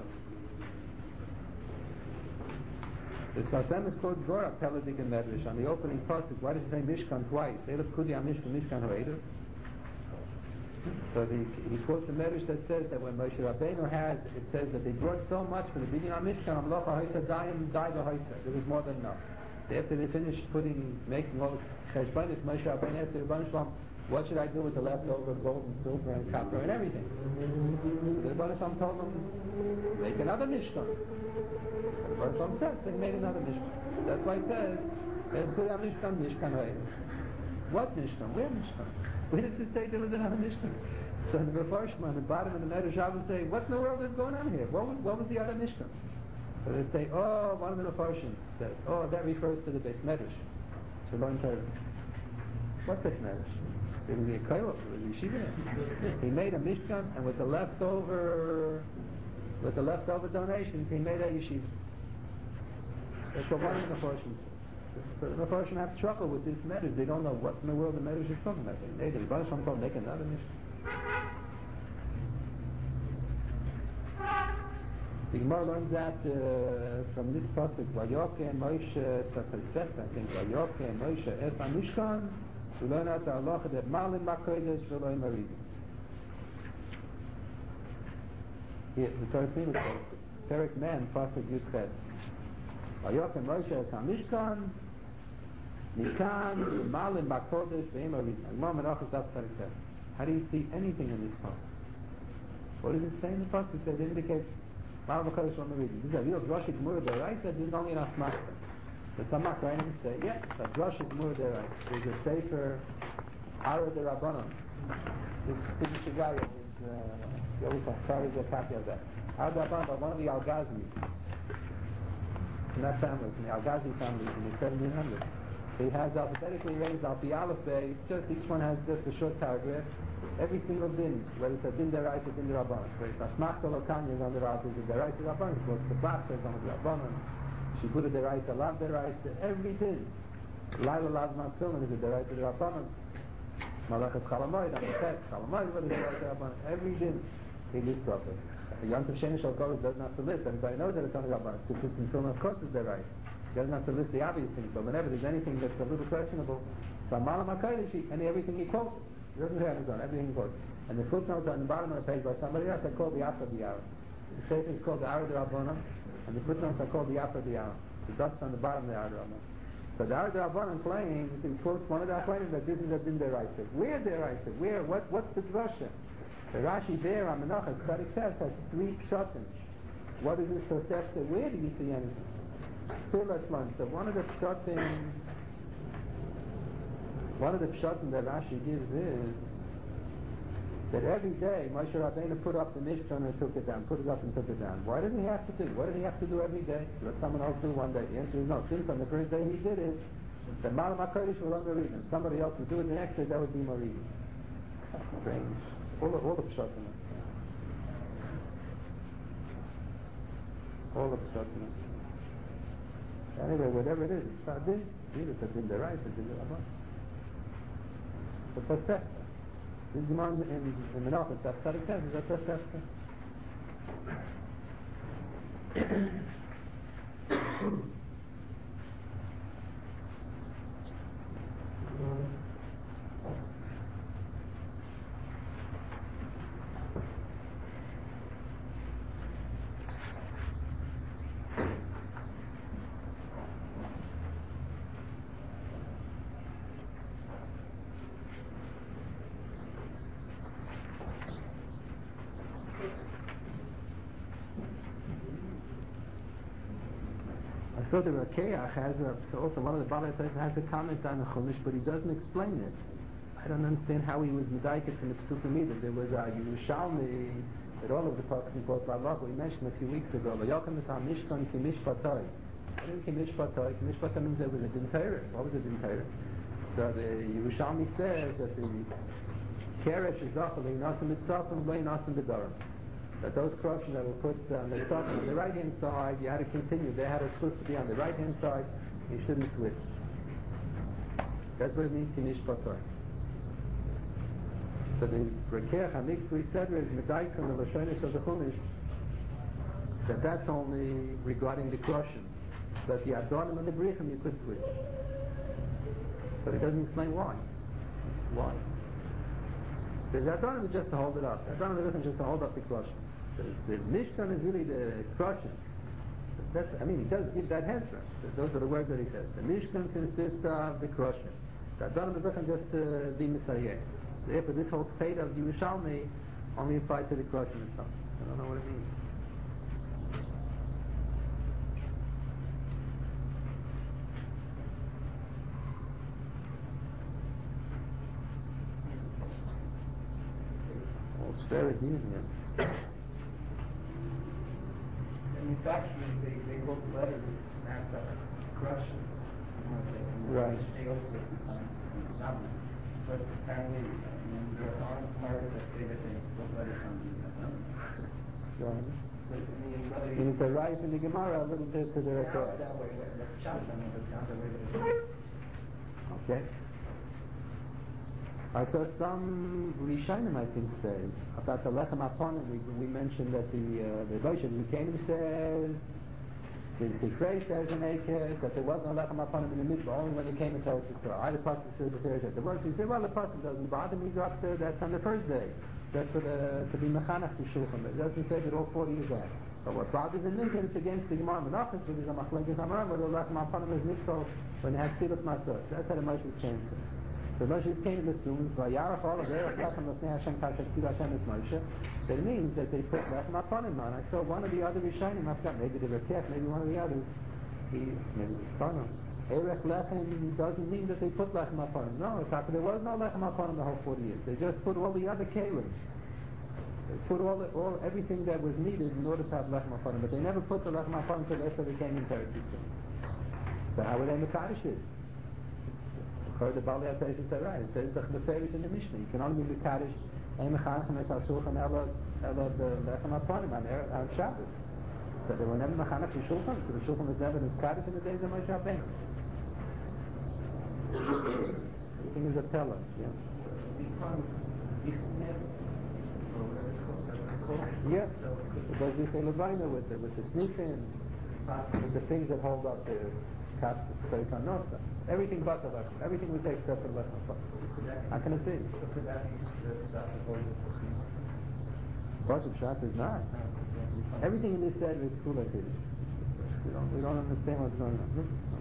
S1: The Sfasem is called Gora Peladik and Medrash. On the opening pasuk, why does it say Mishkan twice? Elef Kudi HaMishkan, Mishkan Ho'edus. So the, he quotes the Medrash that says that when Moshe Rabbeinu had, it says that they brought so much for the Binyan HaMishkan, Amlocha Hoysa Dayim, Daiva Hoysa. There was more than enough. So after they finished putting, making all the Cheshbonis, Moshe Rabbeinu asked the Rebbeinu Shalom, what should I do with the leftover gold and silver and copper and everything? So the Rebbeinu Shalom told them, make another Mishkan. The Rebbeinu Shalom said, they made another Mishkan. That's why it says, let's put a Mishkan, Mishkan Hoysa. What Mishkan? Where Mishkan? Where does it say there was another Mishkan? So the Mefarshim on the bottom of the Medrash will say, what in the world is going on here? What was, what was the other Mishkan? So they say, oh, one of the Mefarshim said, oh, that refers to the Beis Medrash. So learn Torah. What Beis Medrash? It was a kollel, it was a yeshiva. He made a Mishkan, and with the leftover, with the leftover donations, he made a yeshiva. That's what one of the Mefarshim said. So the Mefarshim have trouble with this Medrash. They don't know what in the world the Medrash is talking about. They the Rebbeinu Shalom told them, make another Mishkan. The Gemara learns that uh, from this pasuk, Vayoke Moshe Tafesef, I think, Vayoke Moshe Es HaMishkan, we learn out the halacha that Malim HaKodesh V'lo Maridim. Here, the Torah Pnimis says, Perek Men, pasuk Yud Ches. Vayoke Moshe Es HaMishkan, Nikan Malim HaKodesh V'im Maridim. Gemara Menachos Daf Perek Ches. How do you see anything in this pasuk? What does it say in the pasuk that indicates Malam HaKodesh V'lo Maridim? This is a real Drosh Gemara D'Oraisa. This is only an Asmachta. The Samach writing say, yeah, it's a Drosh Gemara D'Oraisa. There's a Sefer Ara de Rabbanon. This signature guy is Yorufa. Sorry, there's a copy of that. Ara de Rabbanon by one of the Al-Ghazmis. From that family, from the Al-Ghazi family in the seventeen hundreds. He has alphabetically arranged Al Pi Aleph Beis. Just each one has just a short paragraph. Every single din, whether it's a din deraisa, din derabbanon, whether it's a smachta lo kanya is on the rabbi, the deraisa rabbanon, whether it's the blatza is on the rabbanon, shibura deraisa, lav deraisa, every din. Laila lazman tzuman is a deraisa rabbanon. Malachat chalamoid, on the text, chalamoid, what is deraisa rabbanon? Every din, he lists off it. A Yom Tov Sheni Shal Kodesh doesn't have to list. Everybody knows that it's on the rabbanon. Sufis and tzuman, of course, is deraisa. He doesn't have to list the obvious things, but whenever there's anything that's a little questionable, so Malam HaKodesh, and everything he quotes, he doesn't say on his own, everything he quotes. And the footnotes on the bottom of the page by somebody else are called the Afra B'Yara. The Sefer is called the Ara D'Rabbanan, and the footnotes are called the Afra B'Yara. The dust on the bottom of the Ara D'Rabbanan. So the Ara D'Rabbanan claims, he quotes one of the claims that this is a din deraisa. Where deraisa? Where? What? What's the drasha? The Rashi there on Menachos Tzadik Tes has three pshatim. What is this Tosefta? Where do you see anything? So one of the pshatim, one of the pshatim that Rashi gives is that every day Moshe Rabbeinu put up the Mishkan and took it down, put it up and took it down. Why did he have to do? What did he have to do every day? Let someone else do one day. The answer is no. Since on the first day he did it, the Malam HaKodesh will not read him. Somebody else would do it the next day. That would be Maridim. That's strange. All the, all the pshatim. All the pshatim. Anyway, whatever it is, it's not din. Either it's a din deraisa, it's a din derabbanan. It's a Tosefta. This Gemara in in Menachos Daf Tzadik Tes is a Tosefta. So the Rakeach has a, so also one of the Balei Pesach has a comment on the Chumash, but he doesn't explain it. I don't understand how he was medayik in the Pesukim either. There was a Yerushalmi that all of the Pesukim quote by Allah, we mentioned a few weeks ago, V'yochim es ha-mishkan ki mishpatoi. What is ki mishpatoi? Ki mishpatoi means there was a din Torah. What was a din Torah? So the Yerushalmi says that the Keresh is Zachal, Le'inasim Mitzafim, Le'inasim B'darim. That those crosses that were put on the top, on the right hand side, you had to continue. They had it supposed to be on the right hand side, you shouldn't switch. That's what it means to Mishpator. So the Rekeach HaMikzvi Sedra is Medaik from the Lashonis of the Chumash, that that's only regarding the crushing. But the Adonim and the Brichim you could switch. But it doesn't explain why. Why? The Adonim is just to hold it up. The Adonim and the Brichim is just to hold up the crushing. The, the Mishkan is really the crushing. That's, I mean, he does give that hezra. Those are the words that he says. The Mishkan consists of the crushing. The Adonim and the Brichim just uh, the Misayeh. Therefore, this whole state of Yerushalmi only applies to the crushing itself. I don't know what it means. Well, it's very deep here.
S2: In fact, they, they wrote letters after crushing.
S1: Right.
S2: They also um, but apparently, I mean, there are Americans that say that they wrote letters from the
S1: Right.
S2: But I mean, whether
S1: And it's a rise in the Gemara a little bit to the
S2: it sounds
S1: record.
S2: that way, but the shot, I mean, it sounds that way, but it's
S1: Okay. I saw some Rishonim, I think, say about the Lechem Aponim. We, we mentioned that the uh, the Rosh Hashanah says, the Sifrei says in Ekes that there was no Lechem Aponim in the mitzvah only when they came into Eretz Yisrael. I the pasuk says the Torah said the words. He said, well, the pasuk doesn't bother me. Up to, that's on the first day. That's for the to be mechanach to shulchan. It doesn't say that all forty is there. But what bothers him is that it's against the Gemara Menachos, which is a machlekes Amaram, where the Lechem Aponim is nifsal when they have Tzilut Matzot. That's how the Moshe came to. So Moshe came and assumes Vayarach all of their Lechem Lefnei Hashem Kasher Tzil Hashem is Moshe. That means that they put Lechem Aponim on. I saw one of the other Rishonim, I forgot, maybe the Rekeach, maybe one of the others. He maybe it was Tarno. Erech Lechem doesn't mean that they put Lechem Aponim. No, it's after there was no Lechem Aponim the whole forty years. They just put all the other Kalim. They put all, the, all everything that was needed in order to have Lechem Aponim, but they never put the Lechem Aponim until after they came into Eretz Yisrael. So how would they Mekadosh it? The Bali HaTeish said right. It says the Chmeferish in the Mishnah. You can only be Mekadosh Ein Mechanechem Es HaShulchan Ela Ela the Lechem Aponim on on Shabbos. So they were never Mechanech to Shulchan. So the Shulchan was never Mekadosh in the days of Moshe Rabbeinu. Everything is a teller. Yeah. Yeah, it was Yichei Levina with the, with the sniffing, with the things that hold up the cat, Seitan Nosa. Everything but the Lechem. Everything was there except for the Lechem. How can it be?
S2: So could that mean that the Sasha holds it?
S1: Pasuk Shat is not. Everything in this set is Kula Kiddush. We don't, we don't understand what's going on.